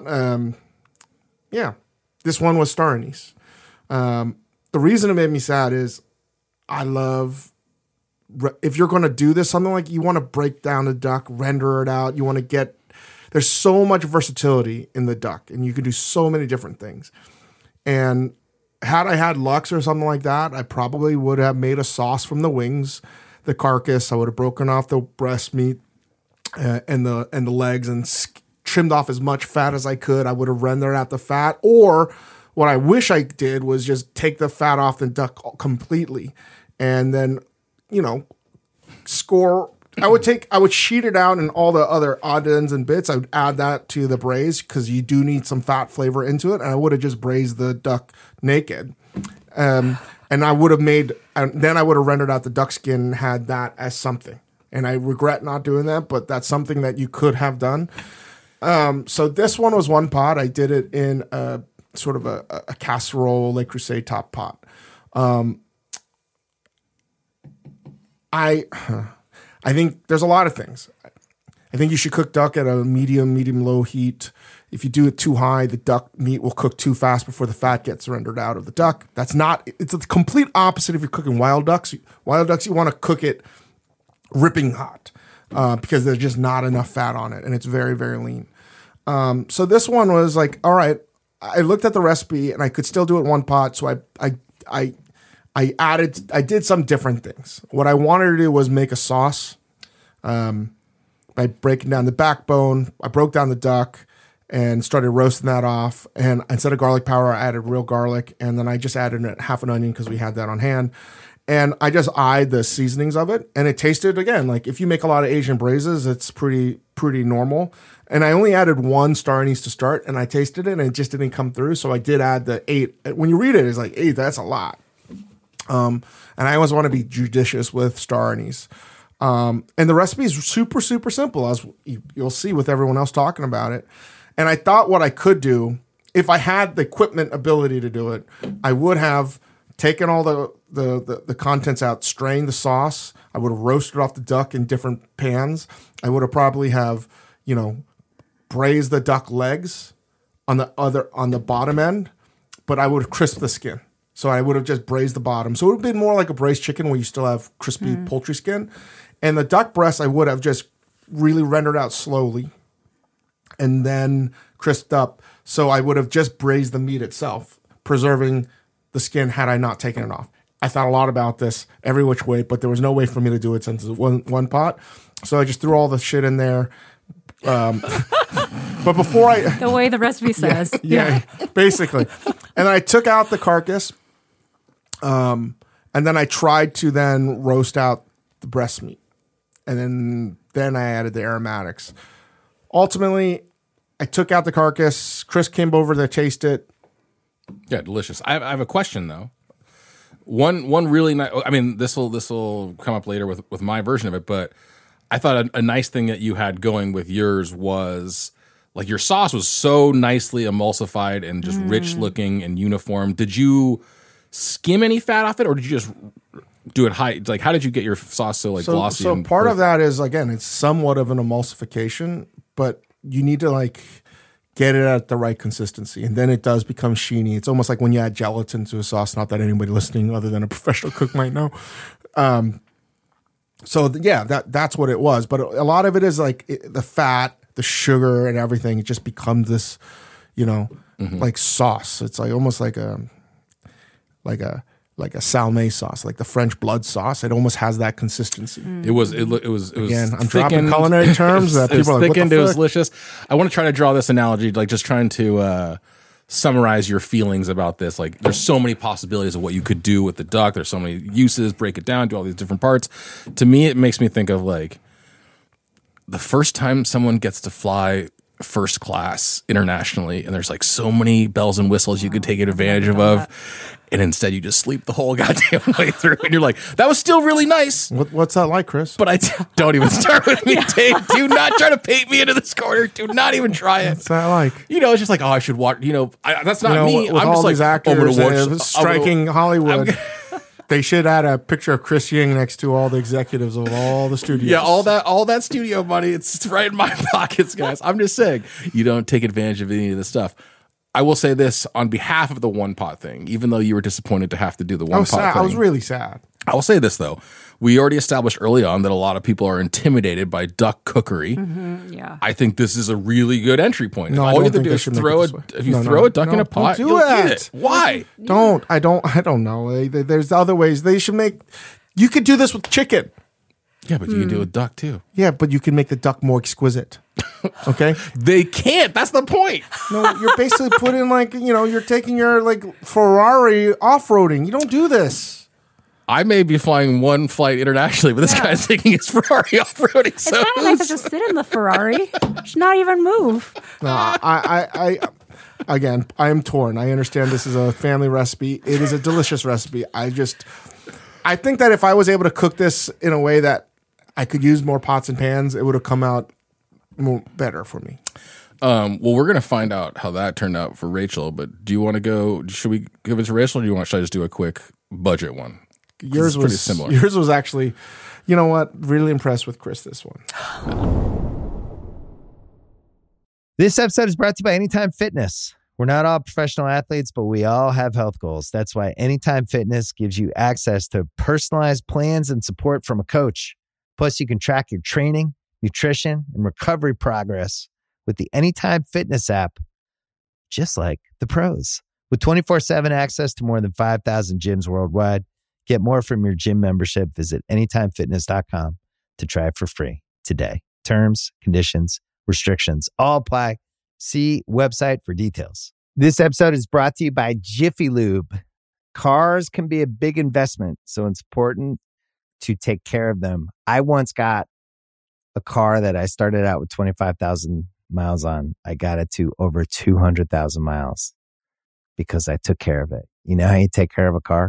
this one was star anise. The reason it made me sad is I love, if you're going to do this, something like you want to break down the duck, render it out, you want to get, there's so much versatility in the duck, and you can do so many different things. And had I had Lux or something like that, I probably would have made a sauce from the wings, the carcass. I would have broken off the breast meat and the legs and trimmed off as much fat as I could. I would have rendered out the fat, or what I wish I did was just take the fat off the duck completely, and then, score. I would sheet it out and all the other odd ends and bits. I would add that to the braise because you do need some fat flavor into it. And I would have just braised the duck naked, and I would have then I would have rendered out the duck skin and had that as something. And I regret not doing that, but that's something that you could have done. So this one was one pot. I did it in sort of a casserole Le Creuset top pot. I think there's a lot of things. I think you should cook duck at a medium-low heat. If you do it too high, the duck meat will cook too fast before the fat gets rendered out of the duck. It's the complete opposite if you're cooking wild ducks. Wild ducks, you want to cook it ripping hot because there's just not enough fat on it, and it's very, very lean. So this one was like, all right, I looked at the recipe and I could still do it in one pot. So I did some different things. What I wanted to do was make a sauce by breaking down the backbone. I broke down the duck and started roasting that off. And instead of garlic powder, I added real garlic. And then I just added half an onion because we had that on hand. And I just eyed the seasonings of it. And it tasted, again, like if you make a lot of Asian braises, it's pretty normal. And I only added one star anise to start, and I tasted it, and it just didn't come through. So I did add the 8. When you read it, it's like 8. That's a lot. And I always want to be judicious with star anise. And the recipe is super, super simple, as you'll see with everyone else talking about it. And I thought what I could do, if I had the equipment ability to do it, I would have taken all the contents out, strained the sauce. I would have roasted off the duck in different pans. I would have probably braised the duck legs on the bottom end, but I would have crisped the skin. So I would have just braised the bottom. So it would have been more like a braised chicken where you still have crispy poultry skin. And the duck breast, I would have just really rendered out slowly and then crisped up. So I would have just braised the meat itself, preserving the skin had I not taken it off. I thought a lot about this every which way, but there was no way for me to do it since it's one pot. So I just threw all the shit in there. But before the way the recipe says. Yeah, basically. And then I took out the carcass. And then I tried to then roast out the breast meat. And then I added the aromatics. Ultimately, I took out the carcass. Chris came over to taste it. Yeah, delicious. I have a question though. One really nice. I mean, this will come up later with my version of it, but I thought a nice thing that you had going with yours was like your sauce was so nicely emulsified and just rich looking and uniform. Did you skim any fat off it, or did you just do it high? Like, how did you get your sauce so glossy? So part of that is, again, it's somewhat of an emulsification, but you need to get it at the right consistency, and then it does become sheeny. It's almost like when you add gelatin to a sauce. Not that anybody listening other than a professional cook might know. So that's what it was. But a lot of it is the fat, the sugar, and everything. It just becomes this, like sauce. It's almost like like a Salmé sauce, like the French blood sauce. It almost has that consistency. It was Again, I'm dropping thickened. culinary terms that It was people are like, what the thickened. It was fuck? delicious. I want to try to draw this analogy, like just trying to summarize your feelings about this. Like, there's so many possibilities of what you could do with the duck. There's so many uses. Break it down, do all these different parts. To me, it makes me think of like the first time someone gets to fly first class internationally, and there's like so many bells and whistles you could take advantage of, and instead you just sleep the whole goddamn way through, and you're like, that was still really nice. What's that like, Chris? But don't even start with me, Dave. Do not try to paint me into this corner. Do not even try it. What's that like? It's just like, oh, I should watch. That's not me. With I'm all just like, these actors, I'm gonna watch. striking Hollywood. They should add a picture of Chris Ying next to all the executives of all the studios. Yeah, all that studio money, it's right in my pockets, guys. I'm just saying, you don't take advantage of any of this stuff. I will say this on behalf of the one pot thing, even though you were disappointed to have to do the one pot thing. I was really sad. I will say this though. We already established early on that a lot of people are intimidated by duck cookery. Yeah. I think this is a really good entry point. No, All I you don't have to think do they is should make throw it a this way. if you No, throw no, a duck in no, a pot, don't do you'll that. eat it. Why? I don't know. There's other ways. They should make. You could do this with chicken. Yeah, but you can do a duck too. Yeah, but you can make the duck more exquisite. Okay. They can't. That's the point. No, you're basically putting you're taking your like Ferrari off roading. You don't do this. I may be flying one flight internationally, but this guy's taking his Ferrari off-roading. It's kind of nice to just sit in the Ferrari. Just not even move. No, I again, I am torn. I understand this is a family recipe. It is a delicious recipe. I think that if I was able to cook this in a way that I could use more pots and pans, it would have come out better for me. Well, we're going to find out how that turned out for Rachel, but do you want to go, should we give it to Rachel, or should I just do a quick budget one? Yours was pretty similar. Yours was actually, you know what? Really impressed with Chris this one. This episode is brought to you by Anytime Fitness. We're not all professional athletes, but we all have health goals. That's why Anytime Fitness gives you access to personalized plans and support from a coach. Plus, you can track your training, nutrition, and recovery progress with the Anytime Fitness app, just like the pros. With 24/7 access to more than 5,000 gyms worldwide, get more from your gym membership. Visit anytimefitness.com to try it for free today. Terms, conditions, restrictions all apply. See website for details. This episode is brought to you by Jiffy Lube. Cars can be a big investment, so it's important to take care of them. I once got a car that I started out with 25,000 miles on. I got it to over 200,000 miles because I took care of it. You know how you take care of a car?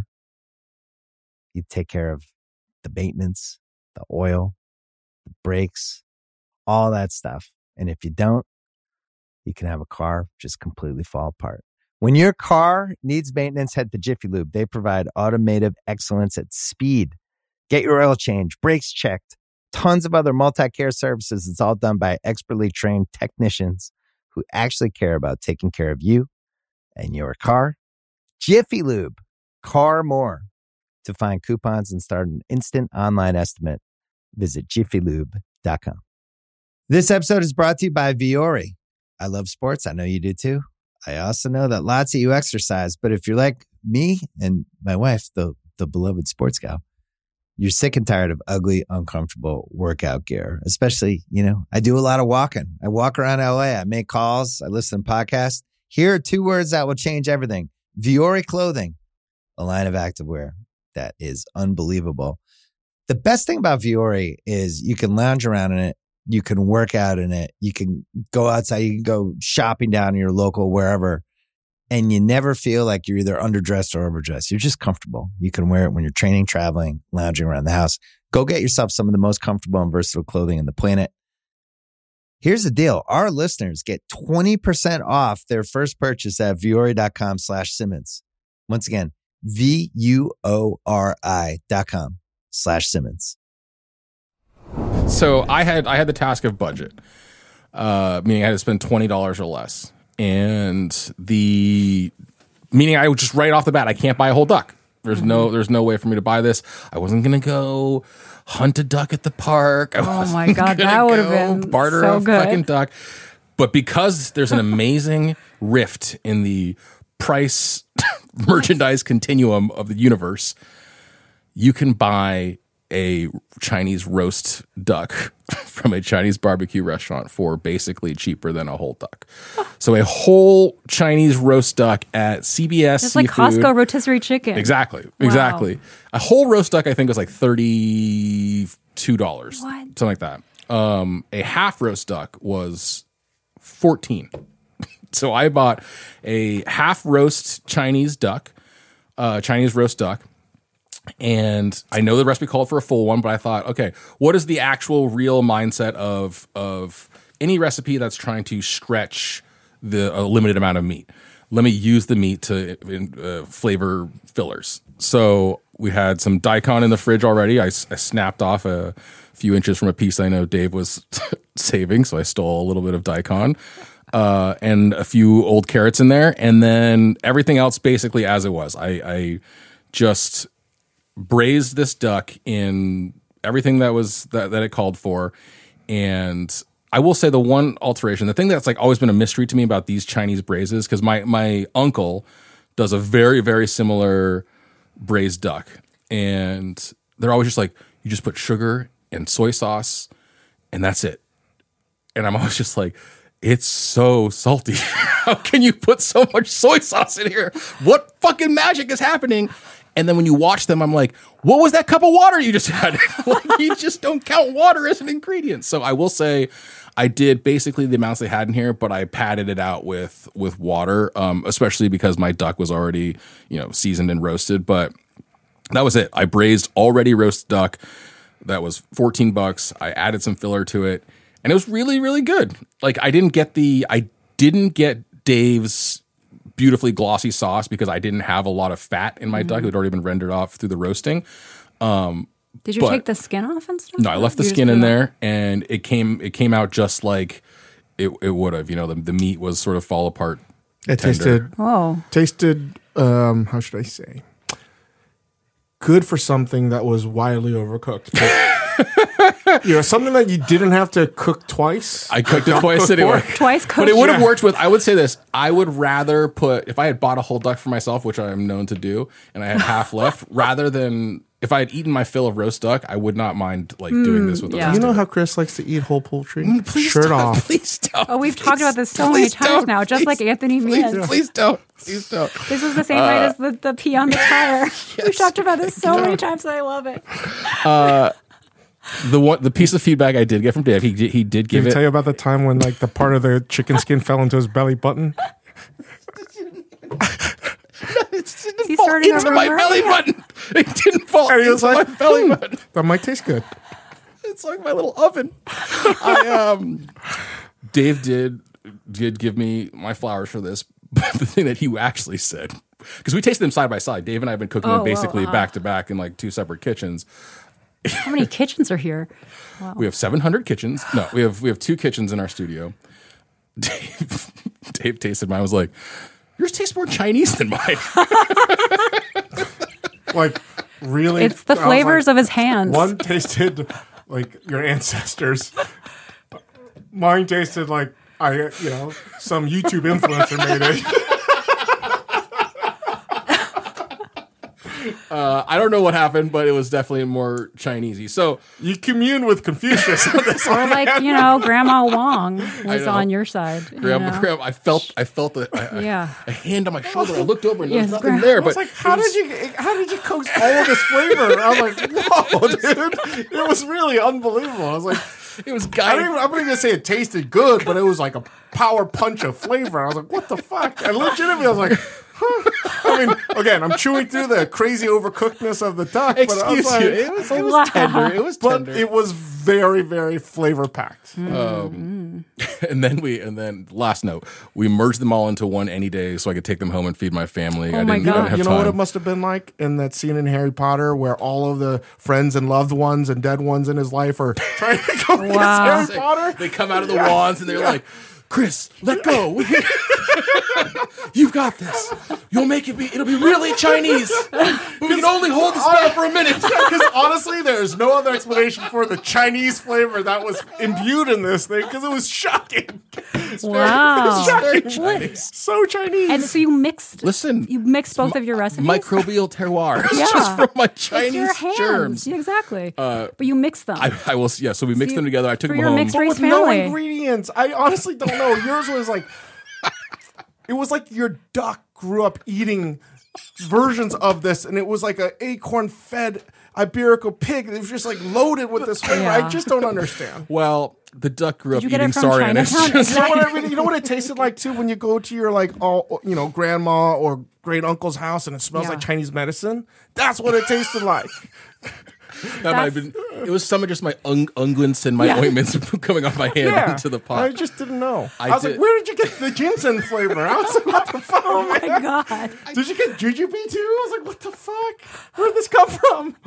You take care of the maintenance, the oil, the brakes, all that stuff. And if you don't, you can have a car just completely fall apart. When your car needs maintenance, head to Jiffy Lube. They provide automotive excellence at speed. Get your oil change, brakes checked, tons of other multi-care services. It's all done by expertly trained technicians who actually care about taking care of you and your car. Jiffy Lube, car more. To find coupons and start an instant online estimate, visit jiffylube.com. This episode is brought to you by Viore. I love sports. I know you do too. I also know that lots of you exercise, but if you're like me and my wife, the beloved sports gal, you're sick and tired of ugly, uncomfortable workout gear. Especially, I do a lot of walking. I walk around LA. I make calls. I listen to podcasts. Here are two words that will change everything. Viore Clothing, a line of activewear that is unbelievable. The best thing about Viore is you can lounge around in it. You can work out in it. You can go outside. You can go shopping down in your local wherever. And you never feel like you're either underdressed or overdressed. You're just comfortable. You can wear it when you're training, traveling, lounging around the house. Go get yourself some of the most comfortable and versatile clothing on the planet. Here's the deal. Our listeners get 20% off their first purchase at Viore.com/Simmons. Once again, VUORI.com/Simmons. So I had the task of budget, meaning I had to spend $20 or less. And meaning I would just right off the bat, I can't buy a whole duck. There's no way for me to buy this. I wasn't going to go hunt a duck at the park. Oh my God, that would have been barter so a good. fucking duck. But because there's an amazing rift in the price merchandise continuum of the universe, you can buy a Chinese roast duck from a Chinese barbecue restaurant for basically cheaper than a whole duck. So a whole Chinese roast duck at CBS It's like Seafood. Costco rotisserie chicken. Exactly. Wow. Exactly. A whole roast duck, I think, was like $32. What? Something like that. A half roast duck was $14. So I bought a half roast Chinese roast duck. And I know the recipe called for a full one, but I thought, okay, what is the actual real mindset of any recipe that's trying to stretch a limited amount of meat? Let me use the meat to flavor fillers. So we had some daikon in the fridge already. I snapped off a few inches from a piece I know Dave was saving, so I stole a little bit of daikon. And a few old carrots in there, and then everything else basically as it was. I just braised this duck in everything that it called for, and I will say the one alteration, the thing that's like always been a mystery to me about these Chinese braises, because my uncle does a very, very similar braised duck, and they're always just like, you just put sugar and soy sauce, and that's it. And I'm always just like, it's so salty. How can you put so much soy sauce in here? What fucking magic is happening? And then when you watch them, I'm like, what was that cup of water you just had? Like, you just don't count water as an ingredient. So I will say I did basically the amounts they had in here, but I padded it out with water, especially because my duck was already, seasoned and roasted. But that was it. I braised already roasted duck. That was $14. I added some filler to it, and it was really, really good. Like I didn't get Dave's beautifully glossy sauce because I didn't have a lot of fat in my duck. It had already been rendered off through the roasting. Did you take the skin off and stuff? No, I left the skin in there, and it came out just like it would have. The meat was sort of fall apart. It tender. tasted how should I say? Good for something that was wildly overcooked. Something that you didn't have to cook twice. I cooked it twice anyway. Twice cooked. But it would have worked with, I would say this, I would rather if I had bought a whole duck for myself, which I am known to do, and I had half left, rather than, if I had eaten my fill of roast duck, I would not mind doing this with the yeah. rest You know of it. how Chris likes to eat whole poultry? Please Shirt don't, off. Please don't. Oh, we've talked about this so many times now, just like Anthony Meehan. Please don't. Please don't. This is the same night as the pee on the tire. We've talked about this so many times, and I love it. The piece of feedback I did get from Dave, he did give Did he it. tell you about the time when the part of the chicken skin fell into his belly button? It He's didn't fall starting into a my rumor? belly button. It didn't fall And he into was like, my belly button. That might taste good. It's like my little oven. Dave did give me my flowers for this, but the thing that he actually said, because we tasted them side by side. Dave and I have been cooking them basically back to back in like two separate kitchens. How many kitchens are here? We have 700 kitchens. No, we have two kitchens in our studio. Dave tasted mine. I was like, yours tastes more Chinese than mine. Like, really? It's the I was flavors like, of his hands. One tasted like your ancestors. Mine tasted like some YouTube influencer made it. I don't know what happened, but it was definitely more Chinesey. So You commune with Confucius. Or like, Grandma Wong was know. on your side. Grandma, I felt Yeah. a hand on my shoulder. I looked over and there was Yes, nothing there. I was But like, how did you coax all of this flavor? I was like, whoa, dude. It was really unbelievable. I was like, it was I'm guided. not even gonna say it tasted good, but it was like a power punch of flavor. I was like, what the fuck? And legitimately, I was like, huh. I mean, again, I'm chewing through the crazy overcookedness of the duck. but I was Excuse like, you. It was tender. It was but tender. it was very, very flavor packed. And then last note, we merged them all into one any day so I could take them home and feed my family. Oh I my didn't God. have You know what time. it must have been like in that scene in Harry Potter where all of the friends and loved ones and dead ones in his life are trying to go against Wow. Harry Potter? They come out of the wands and they're like, Chris, let go. You've got this. You'll make it be. It'll be really Chinese. But we can only hold this back for a minute. Because honestly, there's no other explanation for the Chinese flavor that was imbued in this thing because it was shocking. Wow. Shocking. So Chinese. And so you mixed. Listen, You mixed both of your recipes. microbial terroir. It's Yeah. just from my It's your Chinese hands. germs. Yeah, exactly. But you mixed them. I will. Yeah. So we mixed you- them together. I took for them your home. mixed But race with no family. ingredients. I honestly don't know. Yours was like, it was like your duck grew up eating versions of this, and it was like an acorn-fed Iberico pig. It was just like loaded with this flavor. Yeah. I just don't understand. Well, the duck grew up you get eating it from sorry, and it's Chinatown? just You know what I mean? You know what it tasted like too when you go to your like grandma or great uncle's house and it smells Yeah. like Chinese medicine. That's what it tasted like. that might have been. It was some of just my unguents and my Yeah. ointments coming off my hand into the pot. I just didn't know. I I was did- like, where did you get the ginseng flavor? I was like, what the fuck? Oh my god. Did you get jujube too? I was like, what the fuck? Where'd this come from?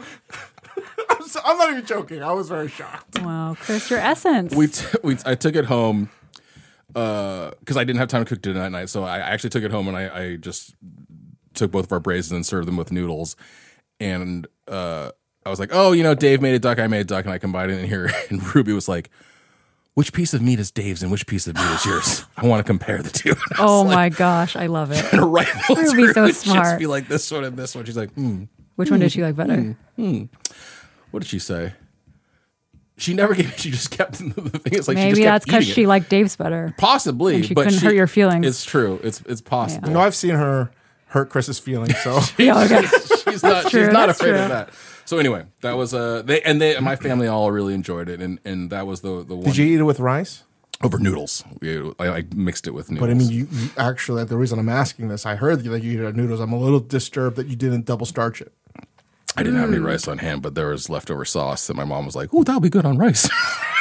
I'm not even joking. I was very shocked. Wow, Chris, your essence. I took it home because I didn't have time to cook dinner that night. So I actually took it home and I just took both of our braises and served them with noodles. And I was like, oh, Dave made a duck, I made a duck, and I combined it in here. And Ruby was like, which piece of meat is Dave's and which piece of meat is yours? I want to compare the two. And I was Oh like, my gosh, I love it. trying to rifle Ruby's through so and just smart. be like this one and this one. She's like, Which one did she like better? what did she say? She never gave. She just kept the thing. It's like she Maybe just that's kept because eating she it. liked Dave's better. Possibly, and she but couldn't hurt your feelings. It's true. It's possible. You know, I've seen her hurt Chris's feelings, so Yeah, okay. She's not. true, She's not that's afraid true. of that. So anyway, that was my family all really enjoyed it, and that was the one. did you eat it with rice? Over noodles? I mixed it with noodles. But I mean, you actually, the reason I'm asking this, I heard that you ate noodles. I'm a little disturbed that you didn't double starch it. I didn't have any rice on hand, but there was leftover sauce that my mom was like, "Ooh, that'll be good on rice."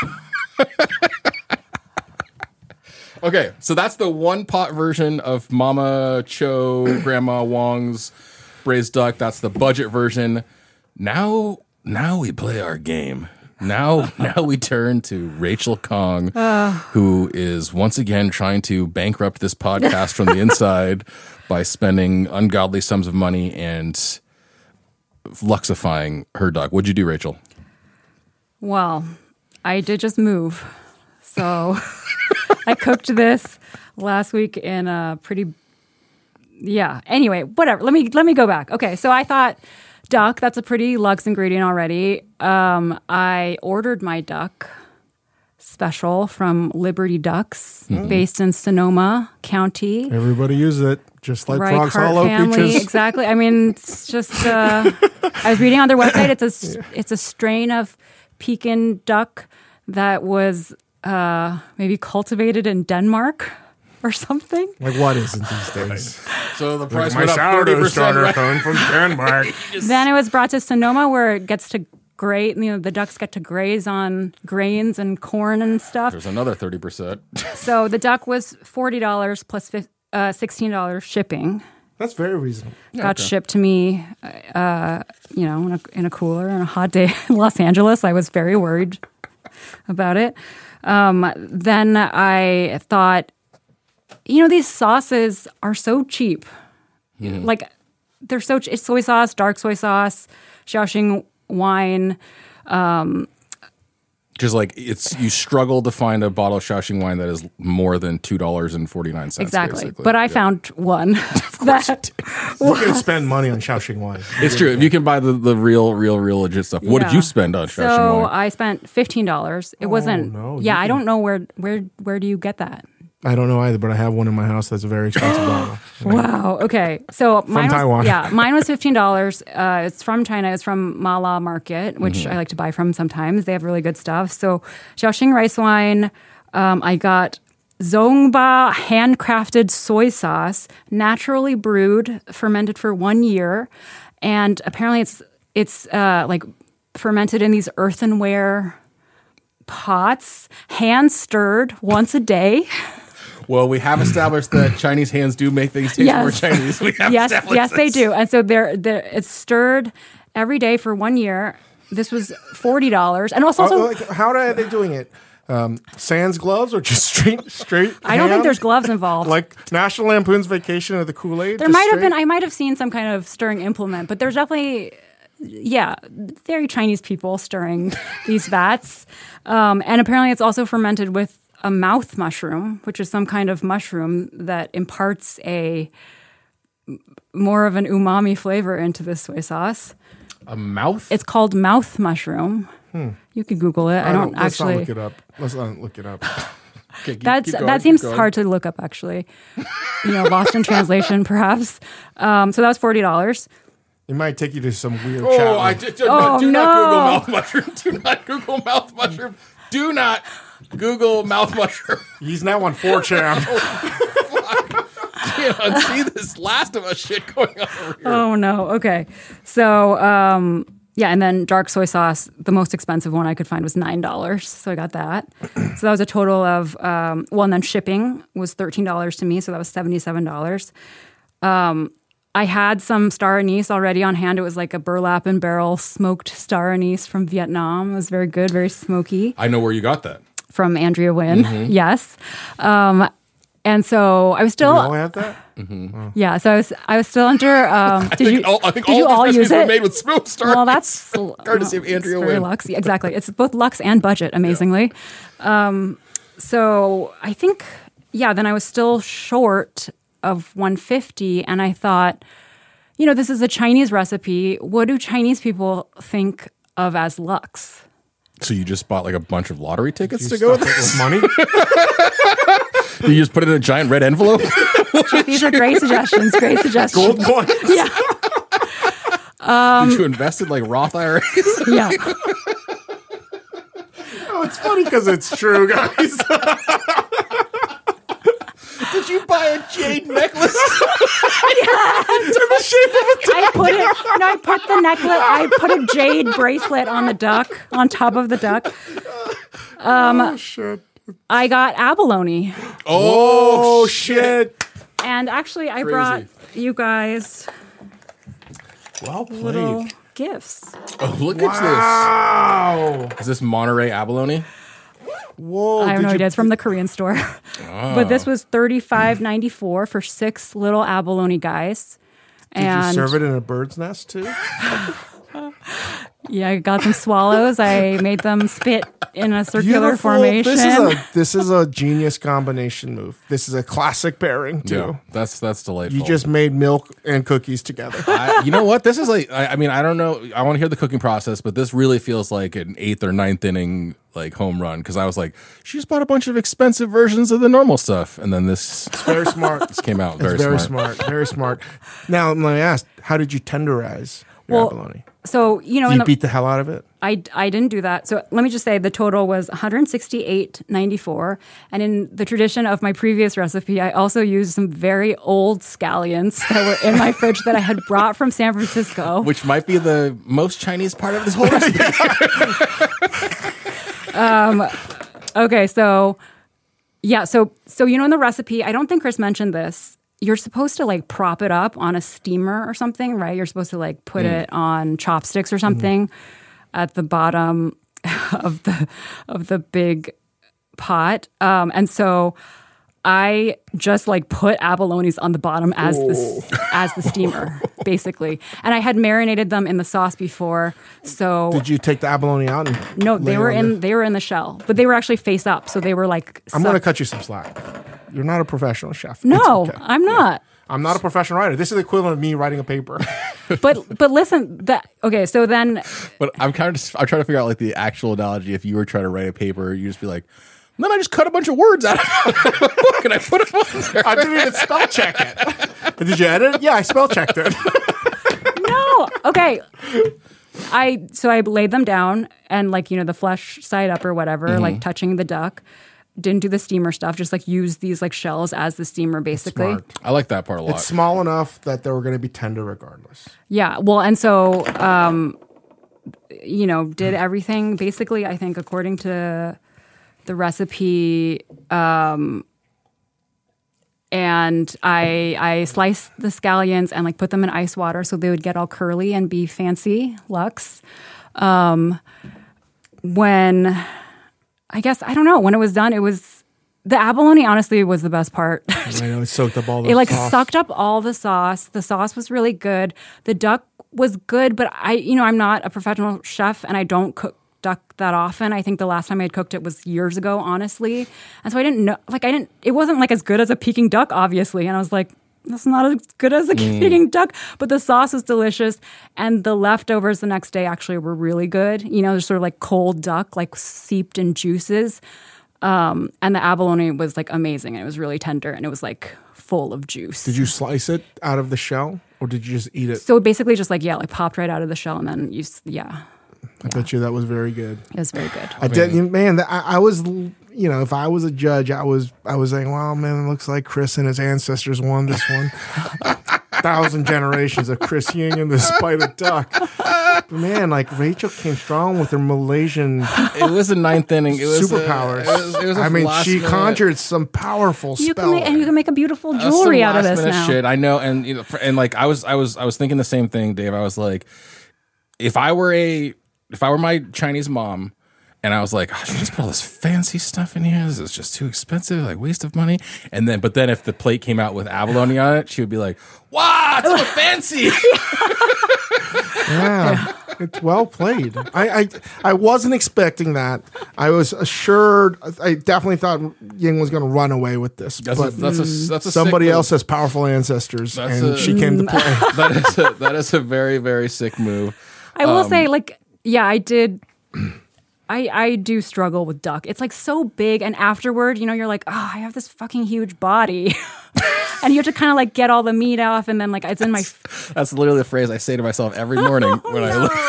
Okay, so that's the one pot version of Mama Cho, Grandma Wong's braised duck. That's the budget version. Now we play our game. Now we turn to Rachel Kong, who is once again trying to bankrupt this podcast from the inside by spending ungodly sums of money and luxifying her duck. What'd you do, Rachel? Well, I did just move. So I cooked this last week in a pretty anyway, whatever. Let me go back. Okay, so I thought duck, that's a pretty luxe ingredient already. I ordered my duck special from Liberty Ducks, based in Sonoma County. Everybody uses it, just like Frogs Reichardt Hollow family, Peaches. exactly. I mean, it's just. I was reading on their website. It's a strain of Pekin duck that was maybe cultivated in Denmark or something. Like what isn't these days? So the price went up 30%. coming from Denmark. Then it was brought to Sonoma, where it gets to graze. The ducks get to graze on grains and corn and stuff. There's another 30%. So the duck was $40 plus $16 shipping. That's very reasonable. Got shipped to me, in a cooler on a hot day in Los Angeles. I was very worried about it. Then I thought, these sauces are so cheap. Like, they're so it's soy sauce, dark soy sauce, Shaoxing wine. Just like you struggle to find a bottle of Shaoxing wine that is more than $2.49. Exactly. Basically. But I found one. that, You can spend money on Shaoxing wine. It's true. If you can buy the real legit stuff. What did Yeah. you spend on Shaoxing So wine? I spent $15. It wasn't. no, Yeah, you I don't know where do you get that? I don't know either, but I have one in my house that's a very expensive bottle. Wow. Okay. So mine Taiwan. Was, mine was $15. It's from China. It's from Mala Market, which I like to buy from sometimes. They have really good stuff. So Shaoxing rice wine. I got Zongba handcrafted soy sauce, naturally brewed, fermented for 1 year, and apparently it's like fermented in these earthenware pots, hand stirred once a day. Well, we have established that Chinese hands do make things taste more Chinese. We have established yes, they this. do. And so it's stirred every day for 1 year. This was $40, and also How are they doing it? Sans gloves or just straight? I don't think ham? there's gloves involved. Like National Lampoon's Vacation of the Kool-Aid. There might have been. I might have seen some kind of stirring implement, but there's definitely, very Chinese people stirring these vats. And apparently, it's also fermented with a mouth mushroom, which is some kind of mushroom that imparts a more of an umami flavor into this soy sauce. A mouth? It's called mouth mushroom. You can Google it. I don't Let's actually. not look it up. Let's not look it up. Okay, That seems hard to look up, actually. Lost in translation, perhaps. So that was $40. It might take you to some weird Oh, chat. do not Google mouth mushroom. Do not Google mouth mushroom. Do not Google mouth mushroom. He's now on 4chan. Can't unsee this Last of Us shit going on over here. Oh, no. Okay. So, and then dark soy sauce, the most expensive one I could find was $9. So I got that. So that was a total of, and then shipping was $13 to me. So that was $77. I had some star anise already on hand. It was like a burlap and barrel smoked star anise from Vietnam. It was very good, very smoky. I know where you got that. From Andrea Wynn, yes. And so I was still. You all have that? Yeah, so I was still under. I think all these use recipes were it? made with smoked star. Well, that's courtesy of Andrea very Wynn. Lux. Yeah, exactly. It's both Lux and budget, amazingly. So I think, then I was still short of 150, and I thought, this is a Chinese recipe. What do Chinese people think of as Lux? So you just bought like a bunch of lottery tickets You to go with stuff it this? with money? You just put it in a giant red envelope? These are great suggestions. Great suggestions. Gold coins? Yeah. Did you invest in like Roth IRAs? Yeah. Oh, it's funny because it's true, guys. Did you buy a jade necklace? I put a jade bracelet on the duck, on top of the duck. Oh, shit. I got abalone. Oh, shit. And actually, I brought you guys Well little played. gifts. Oh, look Wow. at this. Is this Monterey abolone? Whoa. I have no did idea. It's from the Korean store. But this was $35.94 for 6 little abalone guys. you And serve it in a bird's nest, too? yeah, I got some swallows. I made them spit in a circular Beautiful. formation. This is a genius combination move. This is a classic pairing, too. Yeah, that's delightful. You just made milk and cookies together. You know what? This is like, I mean, I don't know. I want to hear the cooking process, but this really feels like an 8th or 9th inning like home run because I was like, she just bought a bunch of expensive versions of the normal stuff, and then this Very smart. came out It's very smart. Very smart. Now, let me ask, how did you tenderize your abalone? So, You beat the hell out of it? I didn't do that. So let me just say the total was $168.94. And in the tradition of my previous recipe, I also used some very old scallions that were in my fridge that I had brought from San Francisco. Which might be the most Chinese part of this whole recipe. Okay, so in the recipe, I don't think Chris mentioned this. You're supposed to like prop it up on a steamer or something, right? You're supposed to like put it on chopsticks or something at the bottom of the big pot. And so I just like put abalones on the bottom as the steamer, basically. And I had marinated them in the sauce before. So Did you take the abalone out? And no, they were in the shell, but they were actually face up, so they were like. I'm going to cut you some slack. You're not a professional chef. No, It's okay. I'm not. I'm not a professional writer. This is the equivalent of me writing a paper. But listen, so then But I'm trying to figure out like the actual analogy. If you were trying to write a paper, you just be like, then I just cut a bunch of words out of a book and I put them on there. I didn't even spell check it. Did you edit it? Yeah, I spell checked it. no, okay. I laid them down and like the flesh side up or whatever, like touching the duck. Didn't do the steamer stuff. Just like use these like shells as the steamer, basically. Smart. I like that part a lot. It's small enough that they were going to be tender regardless. Yeah. Well, and so did everything basically. I think according to the recipe. And I sliced the scallions and like put them in ice water so they would get all curly and be fancy Lux. When I guess, I don't know. When it was done, the abalone honestly was the best part. I know it soaked up all the It like sauce. sucked up all the sauce. The sauce was really good. The duck was good, but I'm not a professional chef and I don't cook duck that often. I think the last time I had cooked it was years ago, honestly. And so I didn't know, it wasn't like as good as a Peking duck, obviously. And I was like, that's not as good as a Peking duck, but the sauce was delicious. And the leftovers the next day actually were really good. They're sort of like cold duck, like seeped in juices. And the abalone was like amazing. And it was really tender and it was like full of juice. Did you slice it out of the shell or did you just eat it? So basically just like popped right out of the shell and then I bet you that was very good. it was very good. I did, man. I was, if I was a judge, I was saying, "Wow, man, it looks like Chris and his ancestors won this one. 1,000 generations of Chris Ying and the spider duck." But man, like Rachel came strong with her Malaysian It was a ninth inning. It was superpowers. It was a I mean, last she minute- conjured some powerful You spell. can make a beautiful some jewelry out of last this minute now. shit. I know, and like I was thinking the same thing, Dave. I was like, if I were my Chinese mom, and I was like, oh, she just put all this fancy stuff in here. This is just too expensive, like waste of money. But then if the plate came out with abalone on it, she would be like, wow, it's so fancy. Yeah, it's well played. I wasn't expecting that. I was assured. I definitely thought Ying was going to run away with this. That's but a somebody sick else move. has powerful ancestors, That's and she came to play. That is a very, very sick move. I will say, I did. I do struggle with duck. It's like so big, and afterward, you're like, oh, I have this fucking huge body, and you have to kind of like get all the meat off, and then like it's in my. That's literally the phrase I say to myself every morning when I look.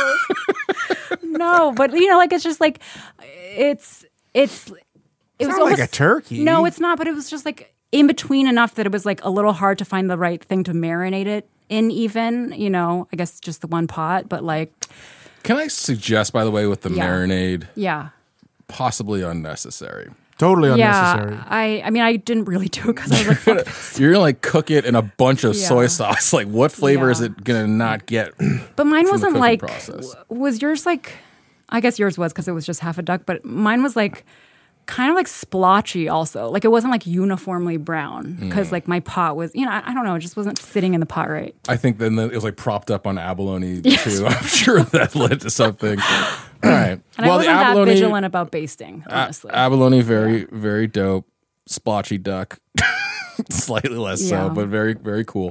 No, but it's just like it was not almost like a turkey. No, it's not. But it was just like in between enough that it was like a little hard to find the right thing to marinate it in. Even I guess just the one pot, but like. Can I suggest, by the way, with the marinade, Yeah. possibly unnecessary? Totally unnecessary. Yeah, I didn't really do it because I was like, fuck this. You're gonna like cook it in a bunch of soy Yeah. sauce. Like, what flavor Yeah. is it gonna not get? But mine from the wasn't cooking like, process? was yours like, I guess yours was because it was just half a duck, but mine was like kind of like splotchy also. Like it wasn't like uniformly brown because like my pot was, I don't know, it just wasn't sitting in the pot right. I think then it was like propped up on abalone too. I'm sure that led to something. All right. And I wasn't that vigilant about basting, honestly. Abalone, very, very dope. Splotchy duck, slightly less so, Yeah. but very, very cool.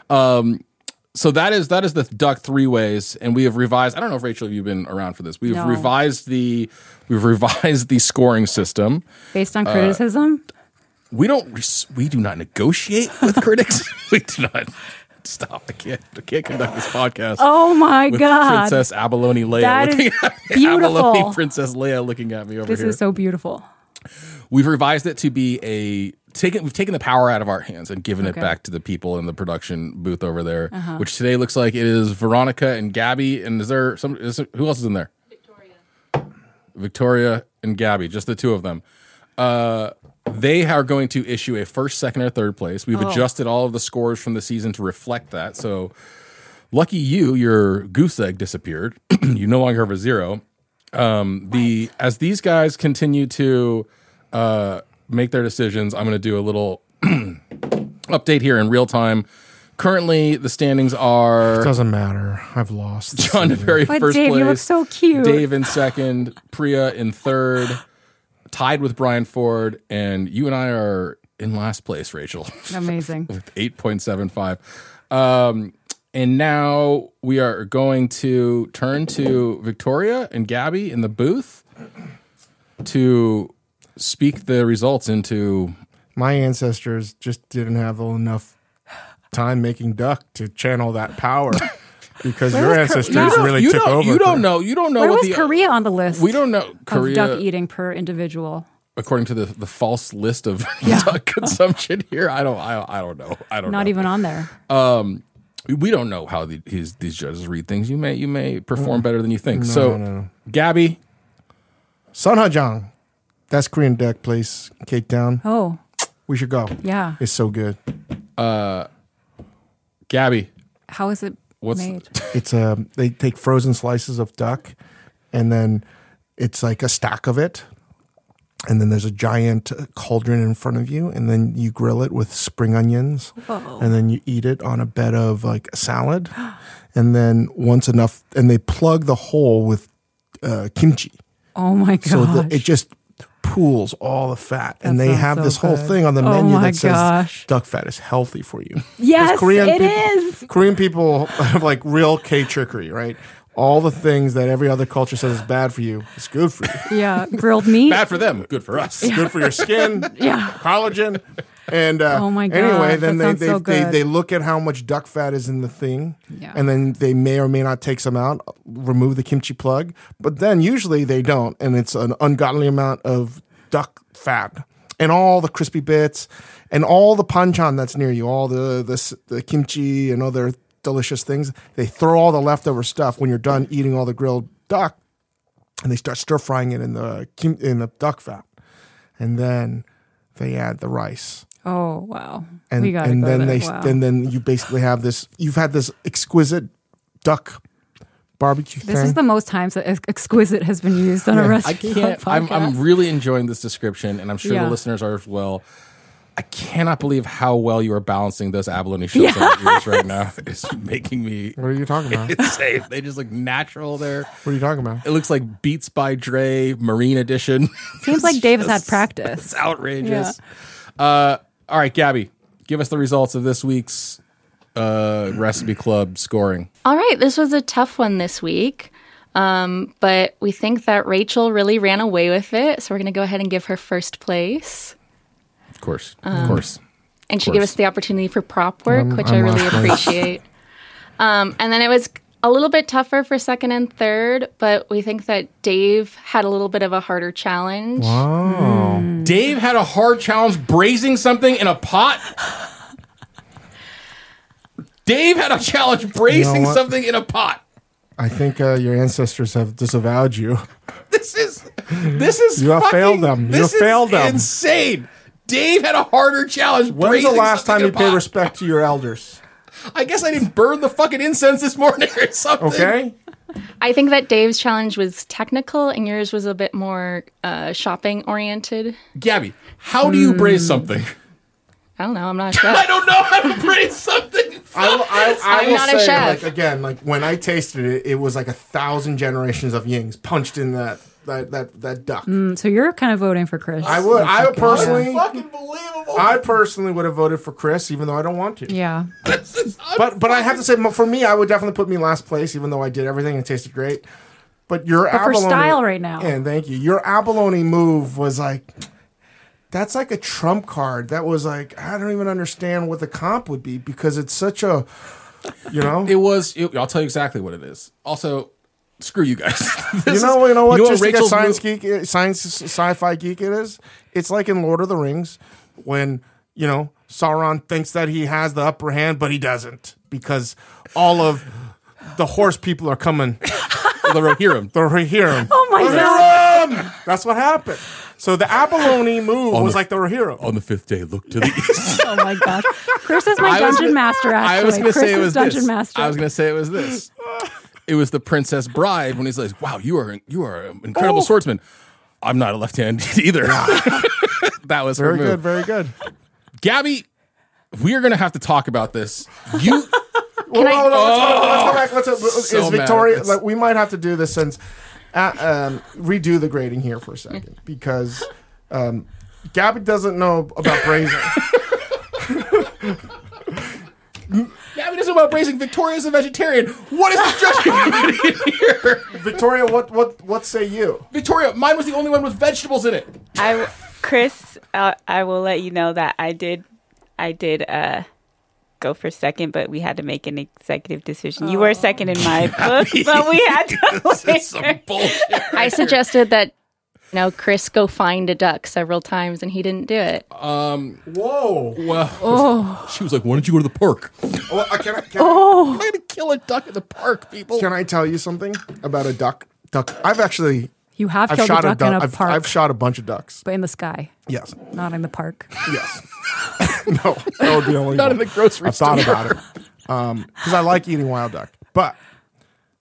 So that is the duck three ways, and we have revised. I don't know if Rachel, you've been around for this. We've No. revised the scoring system. Based on criticism? We do not negotiate with critics. We do not. Stop! I can't conduct this podcast. Oh my with God. Princess Abalone Leia That looking is at me. beautiful. Abalone Princess Leia looking at me over This here. is so beautiful. We've revised it to be we've taken the power out of our hands and given it Okay. back to the people in the production booth over there, which today looks like it is Veronica and Gabby. And who else is in there? Victoria and Gabby, just the two of them. They are going to issue a first, second, or third place. We've adjusted all of the scores from the season to reflect that. So lucky you, your goose egg disappeared. You no longer have a zero. As these guys continue to make their decisions, I'm going to do a little update here in real time. Currently, the standings are Doesn't matter. I've lost. John DeBerry But first Dave, place. you look so cute. Dave in second, Priya in third, tied with Brian Ford, and you and I are in last place, Rachel, Amazing. with 8.75. And now we are going to turn to Victoria and Gabby in the booth to speak the results into. My ancestors just didn't have enough time making duck to channel that power because Where your was ancestors Korea? really you took don't, over. You don't know. You don't know Where what was the Korea on the list We don't know of Korea. duck eating per individual? According to the false list of duck consumption here, I don't know. I don't know. Not even on there. We don't know how these judges read things. You may perform better than you think. No. Gabby, Sunhajang, that's Korean duck place, Cape Town. Oh, We should go. yeah. It's so good. Gabby, How is it What's- made? It's they take frozen slices of duck, and then it's like a stack of it, And then there's a giant cauldron in front of you, and then you grill it with spring onions, and then you eat it on a bed of like a salad. And then once enough, and they plug the hole with kimchi. Oh my gosh. So that it just pools all the fat. And they sounds have so this whole good. thing on the Oh menu my that says gosh. duck fat is healthy for you. Yes, it is. is. Korean people have like real K trickery, right? All the things that every other culture says is bad for you, it's good for you. Yeah, grilled meat. Bad for them, good for us. It's good for your skin, collagen. And Oh my God, anyway, then that sounds so good. they look at how much duck fat is in the thing, Yeah. and then they may or may not take some out, remove the kimchi plug. But then usually they don't, and it's an ungodly amount of duck fat and all the crispy bits and all the panchan that's near you, all the kimchi and other delicious things. They throw all the leftover stuff when you're done eating all the grilled duck, and they start stir frying it in the duck fat, and then they add the rice. Oh wow. And we gotta and go then there. they Wow. and then you basically have this. You've had this exquisite duck barbecue This thing. is the most times that exquisite has been used on a I recipe. can't. I'm podcast. really enjoying this description, and I'm sure Yeah. the listeners are as well. I cannot believe how well you are balancing those abalone shells on your ears right now. It's making me What are you talking about? insane. They just look natural there. What are you talking about? It looks like Beats by Dre Marine Edition. Seems like Dave has had practice. It's outrageous. All right, Gabby, give us the results of this week's Recipe Club scoring. All right, this was a tough one this week, but we think that Rachel really ran away with it, so we're going to go ahead and give her first place. Of course. Of course. And she gave us the opportunity for prop work, which I I'm really last place. appreciate. And then it was a little bit tougher for second and third, but we think that Dave had a little bit of a harder challenge. Oh, Dave had a hard challenge braising something in a pot. Dave had a challenge braising what? something in a pot. I think your ancestors have disavowed you. This is You have failed them. You This have failed is them. insane. Dave had a harder challenge. When's the braising last something time you in a paid pot. respect to your elders? I guess I didn't burn the fucking incense this morning or something. Okay. I think that Dave's challenge was technical and yours was a bit more shopping oriented. Gabby, how do you braise something? I don't know. I'm not a chef. I don't know how to braise something. I I'm will not a say, chef. like again, like when I tasted it, it was like 1,000 generations of yings punched in that duck. So you're kind of voting for Chris. I would personally, Fucking believable. I personally would have voted for Chris, even though I don't want to. Yeah. This is But I have to say, for me, I would definitely put me last place, even though I did everything and it tasted great. But your But for abalone, style right now. and thank you. Your abalone move was like, that's like a trump card. That was like, I don't even understand what the comp would be because it's such a, It was. I'll tell you exactly what it is. Also, screw you guys. You know what? Just to get Rachel's science sci-fi geek it is. It's like in Lord of the Rings when Sauron thinks that he has the upper hand, but he doesn't because all of the horse people are coming. the Rohirrim. The Rohirrim. Oh my God. Rohirrim! That's what happened. So the abalone move was like the Rohirrim. On the fifth day, look to the east. Oh my gosh. Chris is my I was dungeon gonna- master, actually. I was going to Chris say it is was dungeon this. master. I was going to say it was this. It was the Princess Bride when he's like, "Wow, you are an incredible swordsman." I'm not a left-handed either. That was her Very move. good, very good. Gabby, we are going to have to talk about this. You. Can I- Let's go back. Is So mad at Victoria? this. Like, we might have to do this since redo the grading here for a second because Gabby doesn't know about braising. Gabby doesn't know about braising. Victoria's a vegetarian. What is the judging committee here? Victoria, what say you? Victoria, mine was the only one with vegetables in it. Chris, I will let you know that I did go for second, but we had to make an executive decision. You were second in my book, but we had to This is some wait. bullshit. I suggested that Chris go find a duck several times and he didn't do it. Whoa! Well, she was like, "Why don't you go to the park? Well, can I'm going to kill a duck in the park, people." can I tell you something about a duck? You have I've killed a shot duck in a park, I've shot a bunch of ducks. but in the sky, Yes, not in the park. yes. No, that would be illegal. Not in the grocery I thought store. about it because I like eating wild duck. But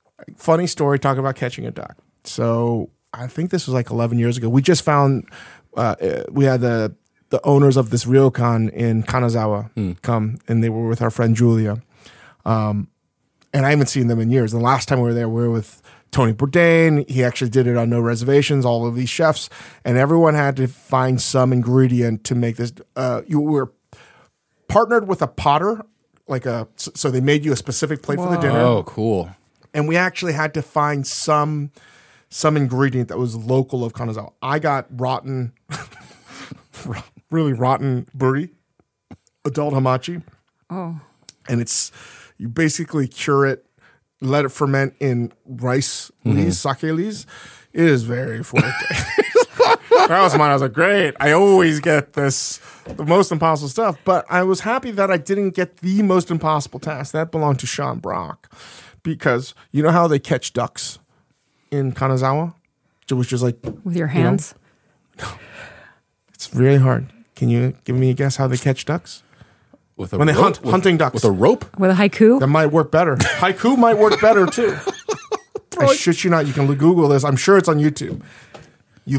funny story, talking about catching a duck. So I think this was like 11 years ago. We just found we had the owners of this ryokan in Kanazawa come, and they were with our friend Julia. And I haven't seen them in years. The last time we were there, we were with Tony Bourdain. He actually did it on No Reservations, all of these chefs, and everyone had to find some ingredient to make this. You were partnered with a potter, so they made you a specific plate for the dinner. Oh, cool. And we actually had to find some ingredient that was local of Kanazawa. I got rotten, really rotten buri, adult hamachi. Oh. And you basically cure it, let it ferment in rice leaves, sake leaves. It is very fuerte. That was mine. I was like, great. I always get the most impossible stuff. But I was happy that I didn't get the most impossible task. That belonged to Sean Brock. Because you know how they catch ducks in Kanazawa? Which is like... With your hands? It's really hard. Can you give me a guess how they catch ducks? When they hunting ducks. With a rope? With a haiku? That might work better. Haiku might work better too. I shit you not. You can Google this. I'm sure it's on YouTube. You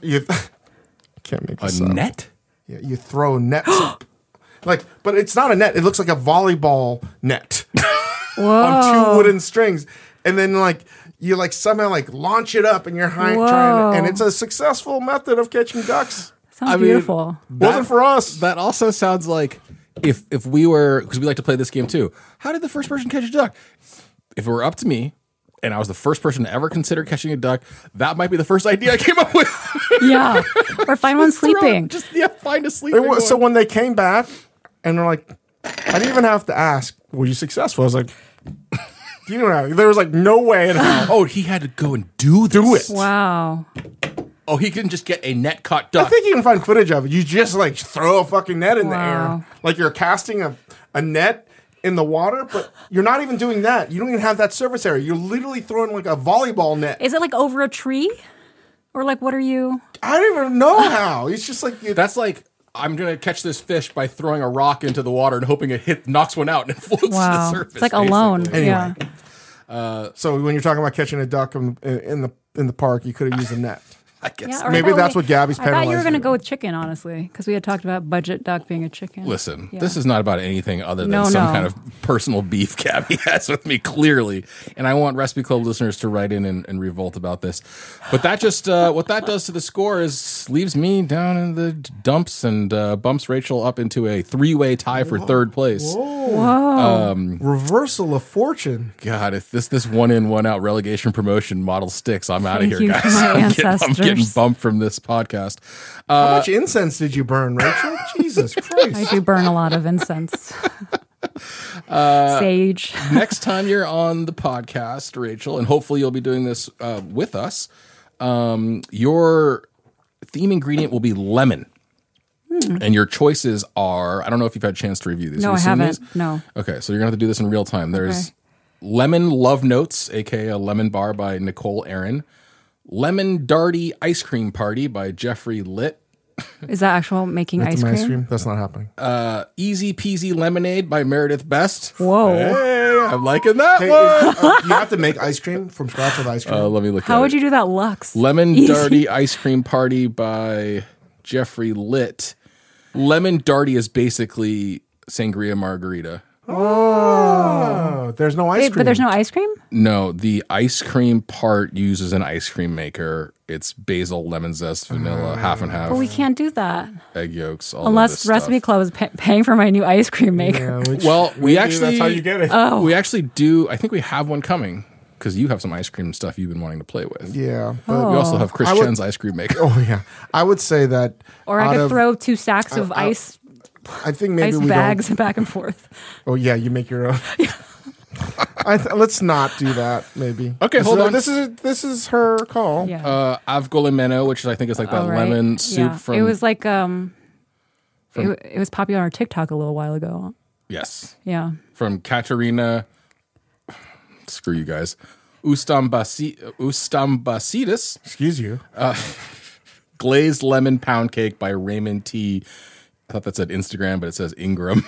can't make this A up. net? Yeah, you throw nets up. But it's not a net. It looks like a volleyball net on 2 wooden strings. And then you somehow launch it up and you're trying and it's a successful method of catching ducks. Sounds beautiful. Wasn't for us. That also sounds like if we were, because we like to play this game too, how did the first person catch a duck? If it were up to me and I was the first person to ever consider catching a duck, that might be the first idea I came up with. Yeah. Or find one sleeping. Find a sleeping one. So when they came back and they're like, I didn't even have to ask, were you successful? I was like, there was no way in hell. Oh, he had to go and do it. Wow. Oh, he couldn't just get a net caught duck. I think you can find footage of it. You just throw a fucking net in the Wow. air. Like you're casting a net in the water, but you're not even doing that. You don't even have that surface area. You're literally throwing a volleyball net. Is it over a tree? Or what are you? I don't even know how. It's just That's I'm going to catch this fish by throwing a rock into the water and hoping it knocks one out and it floats to the surface. It's like alone. basically. Yeah. so when you're talking about catching a duck in the park, you could have used a net. I guess. Yeah, or Maybe that's what Gabby's I thought you were penalizing. going to go with chicken, honestly, because we had talked about budget duck being a chicken. Listen, Yeah. this is not about anything other than No, some no. kind of personal beef Gabby has with me, clearly. And I want Recipe Club listeners to write in and revolt about this. But that just, what that does to the score is leaves me down in the dumps and bumps Rachel up into a 3-way tie for third place. Whoa. Reversal of fortune. God, if this one in, one out relegation promotion model sticks, I'm out of Thank here, you guys. for my I'm getting ancestors. bumped from this podcast. How much incense did you burn, Rachel? Jesus I Christ. do burn a lot of incense. Sage. Next time you're on the podcast, Rachel, and hopefully you'll be doing this with us, your theme ingredient will be lemon. And your choices are, I don't know if you've had a chance to review these. No, Have you I seen haven't. these? No. Okay, so you're going to have to do this in real time. There's Lemon Love Notes, aka a lemon bar by Nicole Aaron. Lemon Darty Ice Cream Party by Jeffrey Litt. Is that actual making ice cream? That's not happening. Easy Peasy Lemonade by Meredith Best. Whoa. Hey, I'm liking that Hey, one. you have to make ice cream from scratch with ice cream. Let me look at How it. would you do that, Lux? Lemon Easy. Darty Ice Cream Party by Jeffrey Litt. Lemon Darty is basically sangria margarita. Oh, there's no ice Wait, cream. but there's no ice cream? No, the ice cream part uses an ice cream maker. It's basil, lemon zest, vanilla, half and half, But we can't do that. egg yolks, all of Unless this Recipe stuff. Club is paying for my new ice cream maker. Yeah, which- Well, we actually that's how you get it. We actually do. I think we have one coming because you have some ice cream stuff you've been wanting to play with. Yeah. But we also have Chris I would- Chen's ice cream maker. Oh yeah. I would say that. Or I out could of- throw 2 sacks of ice I think maybe ice we bags back and forth. don't. Oh yeah, you make your own. Let's not do that. Maybe. Okay, hold on. This is her call. Yeah. Avgolemeno, which I think is like that Oh, right. lemon soup Yeah. from. It was like it was popular on TikTok a little while ago. yes, Yeah. from Katerina. Screw you guys. Ustambasidis. Excuse you. Glazed lemon pound cake by Raymond T. I thought that said Instagram, but it says Ingram.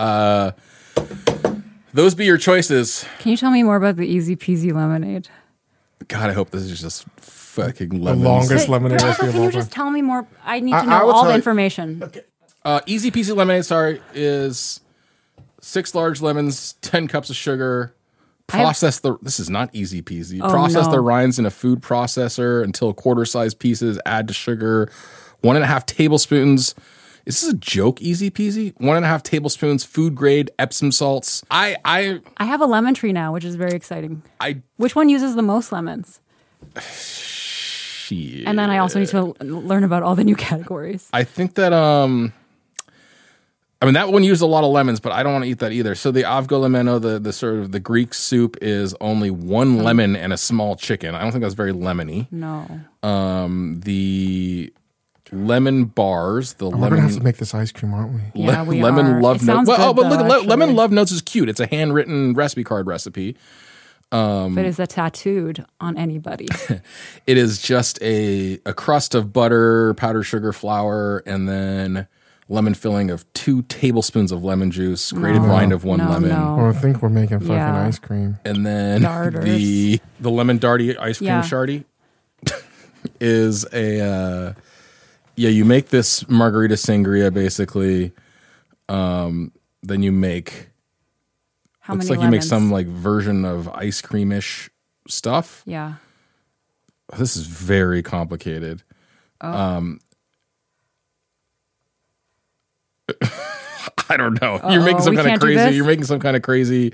Those be your choices. Can you tell me more about the Easy Peasy Lemonade? God, I hope this is just fucking The lemons. longest lemonade But recipe also, of can all you time. just tell me more? I need I to know will all tell the you- information. Easy peasy lemonade. Sorry, is 6 large lemons, 10 cups of sugar. Process this is not easy peasy. Oh, Process no. the rinds in a food processor until quarter-sized pieces. Add to sugar. 1.5 tablespoons. Is this a joke? Easy peasy. 1.5 tablespoons food grade Epsom salts. I I have a lemon tree now, which is very exciting. I Which one uses the most lemons? shit. And then I also need to learn about all the new categories. I think that I mean that one used a lot of lemons, but I don't want to eat that either. So the avgolemeno, the sort of the Greek soup, is only 1 lemon and a small chicken. I don't think that's very lemony. No. The lemon bars, the We're gonna have to lemon make this ice cream, aren't we? Yeah, we lemon are. love It notes. sounds Well, good, but look, though, lemon actually. love notes is cute. It's a handwritten recipe card recipe. But is that tattooed on anybody? It is just a crust of butter, powdered sugar, flour, and then lemon filling of 2 tablespoons of lemon juice, grated rind of 1 No, lemon. no. Well, I think we're making fucking Yeah. ice cream. And then Darters. the lemon darty ice cream Yeah. shardy is a you make this margarita sangria basically. Then you make How looks many like you make lemons? some like version of ice creamish stuff. Yeah. This is very complicated. I don't know. You're making some we kind of can't do crazy. this? You're making some kind of crazy.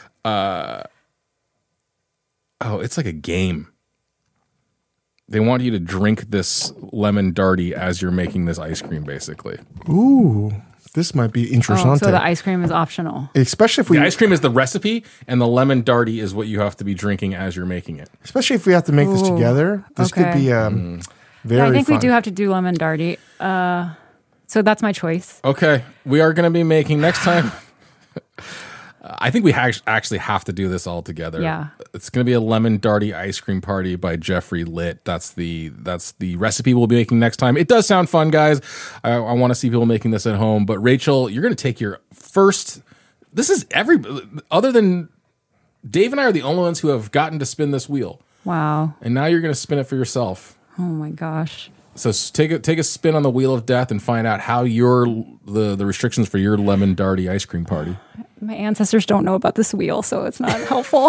It's like a game. They want you to drink this lemon darty as you're making this ice cream, basically. Ooh, this might be Oh, interessante. so the ice cream is optional. Especially if we, The ice cream is the recipe, and the lemon darty is what you have to be drinking as you're making it. especially if we have to make this Ooh, together. This could okay. be very. Yeah, I think we fun. do have to do lemon darty. So that's my choice. Okay, we are going to be making next time. I think we actually have to do this all together. Yeah. It's going to be a lemon darty ice cream party by Jeffrey Litt. That's the recipe we'll be making next time. It does sound fun, guys. I want to see people making this at home. But Rachel, you're going to take your first. This is other than Dave and I are the only ones who have gotten to spin this wheel, Wow. and now you're going to spin it for yourself. Oh my gosh. So take a spin on the wheel of death and find out how the restrictions for your lemon darty ice cream party. My ancestors don't know about this wheel, so it's not helpful.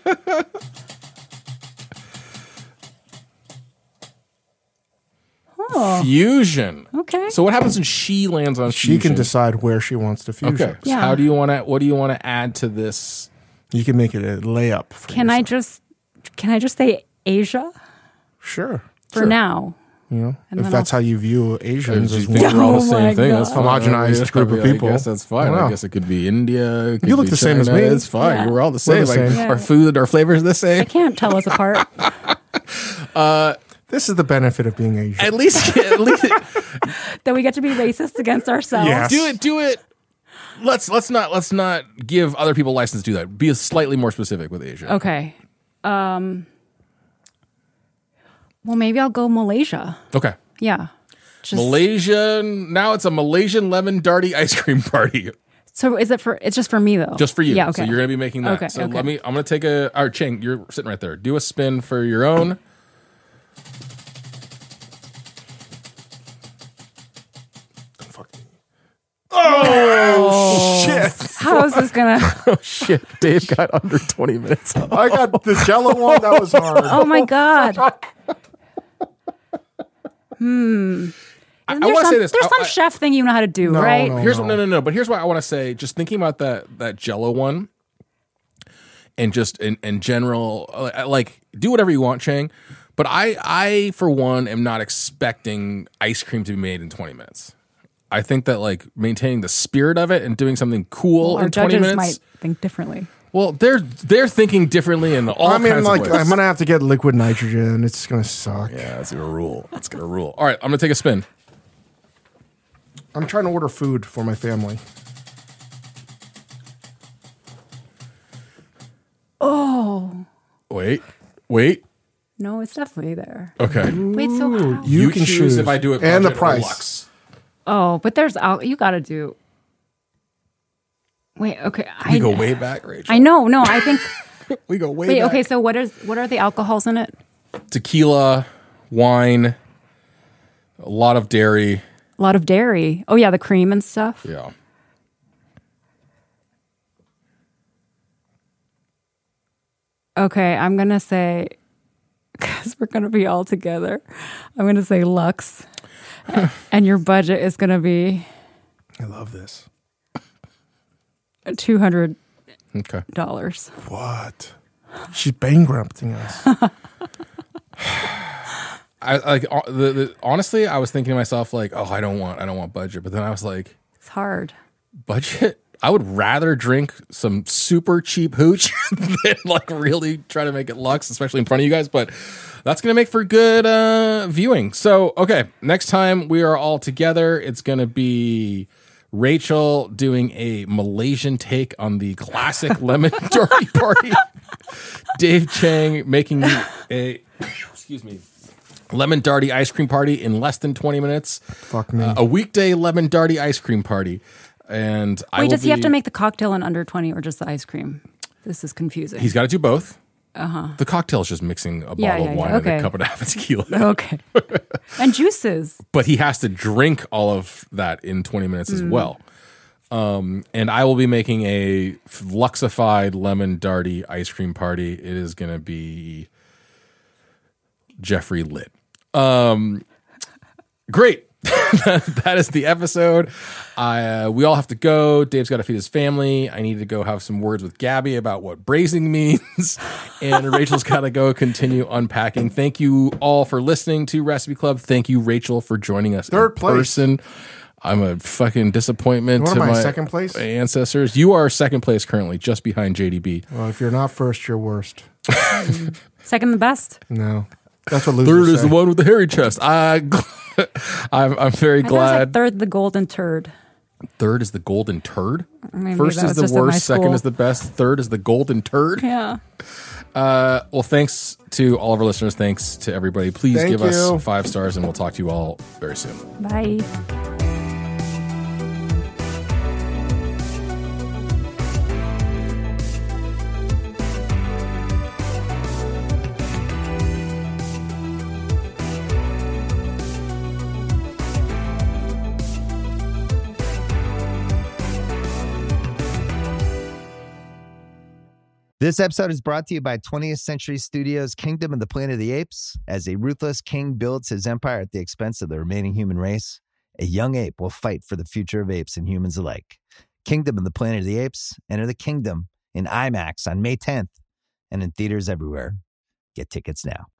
Fusion. Okay. So what happens when she lands on She fusion? can decide where she wants to fusion. Okay. So Yeah. how do you want to? What do you want to add to this? You can make it a layup. For Can I yourself. just say Asia Sure. for now? You know, And if then that's how you view Asians You as think one. we're all the Oh same my thing? That's God. fine. Homogenized group of people. I guess that's fine. Wow. I guess it could be India. It could You look be the same as China. me. It's fine. Yeah. We're all the We're same. the Like, same. Yeah. our food, our flavors the I same. can't tell us apart. This is the benefit of being Asian. At least That we get to be racist against ourselves. Yes. do it. Let's not give other people license to do that. Be slightly more specific with Asia. Okay. Well, maybe I'll go Malaysia. Okay. Yeah. Just, Malaysia. Now it's a Malaysian lemon darty ice cream party. So is it for? It's just for me though. Just for you. Yeah. Okay. So you're going to be making that. Okay, So okay. I'm going to take all right, Cheng, you're sitting right there. Do a spin for your own. How is this gonna? Shit. Dave got under 20 minutes. I got the Jello one. That was hard. Oh my god. I want to say this. There's some chef thing you know how to do, No, right? no. Here's no. But here's what I want to say. Just thinking about that Jello one, and just in general, like do whatever you want, Chang. But I for one am not expecting ice cream to be made in 20 minutes. I think that like maintaining the spirit of it and doing something cool Our in 20 judges minutes. might think differently. Well, they're thinking differently in all I mean, kinds like, of ways. I'm gonna have to get liquid nitrogen. It's gonna suck. Yeah, that's gonna rule. That's gonna rule. All right, I'm gonna take a spin. I'm trying to order food for my family. Oh Wait. no, it's definitely there. Okay. Wait, so how? You can choose if I do it and the budget or price. Lux. Oh, but there's you got to do. Wait, okay. We go way back, Rachel. I know. No, I think. We go way Wait, back. okay. So what are the alcohols in it? Tequila, wine, a lot of dairy. A lot of dairy. Oh, yeah, the cream and stuff. Yeah. Okay, I'm going to say, because we're going to be all together, I'm going to say Lux. And your budget is going to be I love this. $200. Okay. What? She's bankrupting us. Honestly, I was thinking to myself like, oh, I don't want budget. But then I was like, It's hard. budget? I would rather drink some super cheap hooch than like really try to make it Lux, especially in front of you guys. But that's going to make for good viewing. So, okay, next time we are all together, it's going to be Rachel doing a Malaysian take on the classic lemon dory party. Dave Chang making a, lemon darty ice cream party in less than 20 minutes. Fuck me. A weekday lemon darty ice cream party. And Wait, does he have to make the cocktail in under 20 or just the ice cream? This is confusing. He's got to do both. The cocktail is just mixing a bottle of wine and a cup and a half of tequila. Okay. And juices. But he has to drink all of that in 20 minutes as well. And I will be making a Luxified lemon darty ice cream party. It is going to be Jeffrey lit. Great. That is the episode. We all have to go. Dave's got to feed his family. I need to go have some words with Gabby about what braising means. And Rachel's got to go continue unpacking. Thank you all for listening to Recipe Club. Thank you, Rachel, for joining us Third in place. person. I'm a fucking disappointment What to am I, my second place? ancestors. You are second place currently, just behind JDB. Well, if you're not first, you're worst. Second the best. No. That's what losers Third is say. the one with the hairy chest. I'm very I thought it was glad. like third the golden turd. Third is the golden turd. Maybe First that is was the just at my worst. Second school. is the best. Third is the golden turd. Yeah. Well, thanks to all of our listeners. Thanks to everybody. Please Thank give you. us 5 stars, and we'll talk to you all very soon. Bye. This episode is brought to you by 20th Century Studios' Kingdom of the Planet of the Apes. As a ruthless king builds his empire at the expense of the remaining human race, a young ape will fight for the future of apes and humans alike. Kingdom of the Planet of the Apes. Enter the kingdom in IMAX on May 10th and in theaters everywhere. Get tickets now.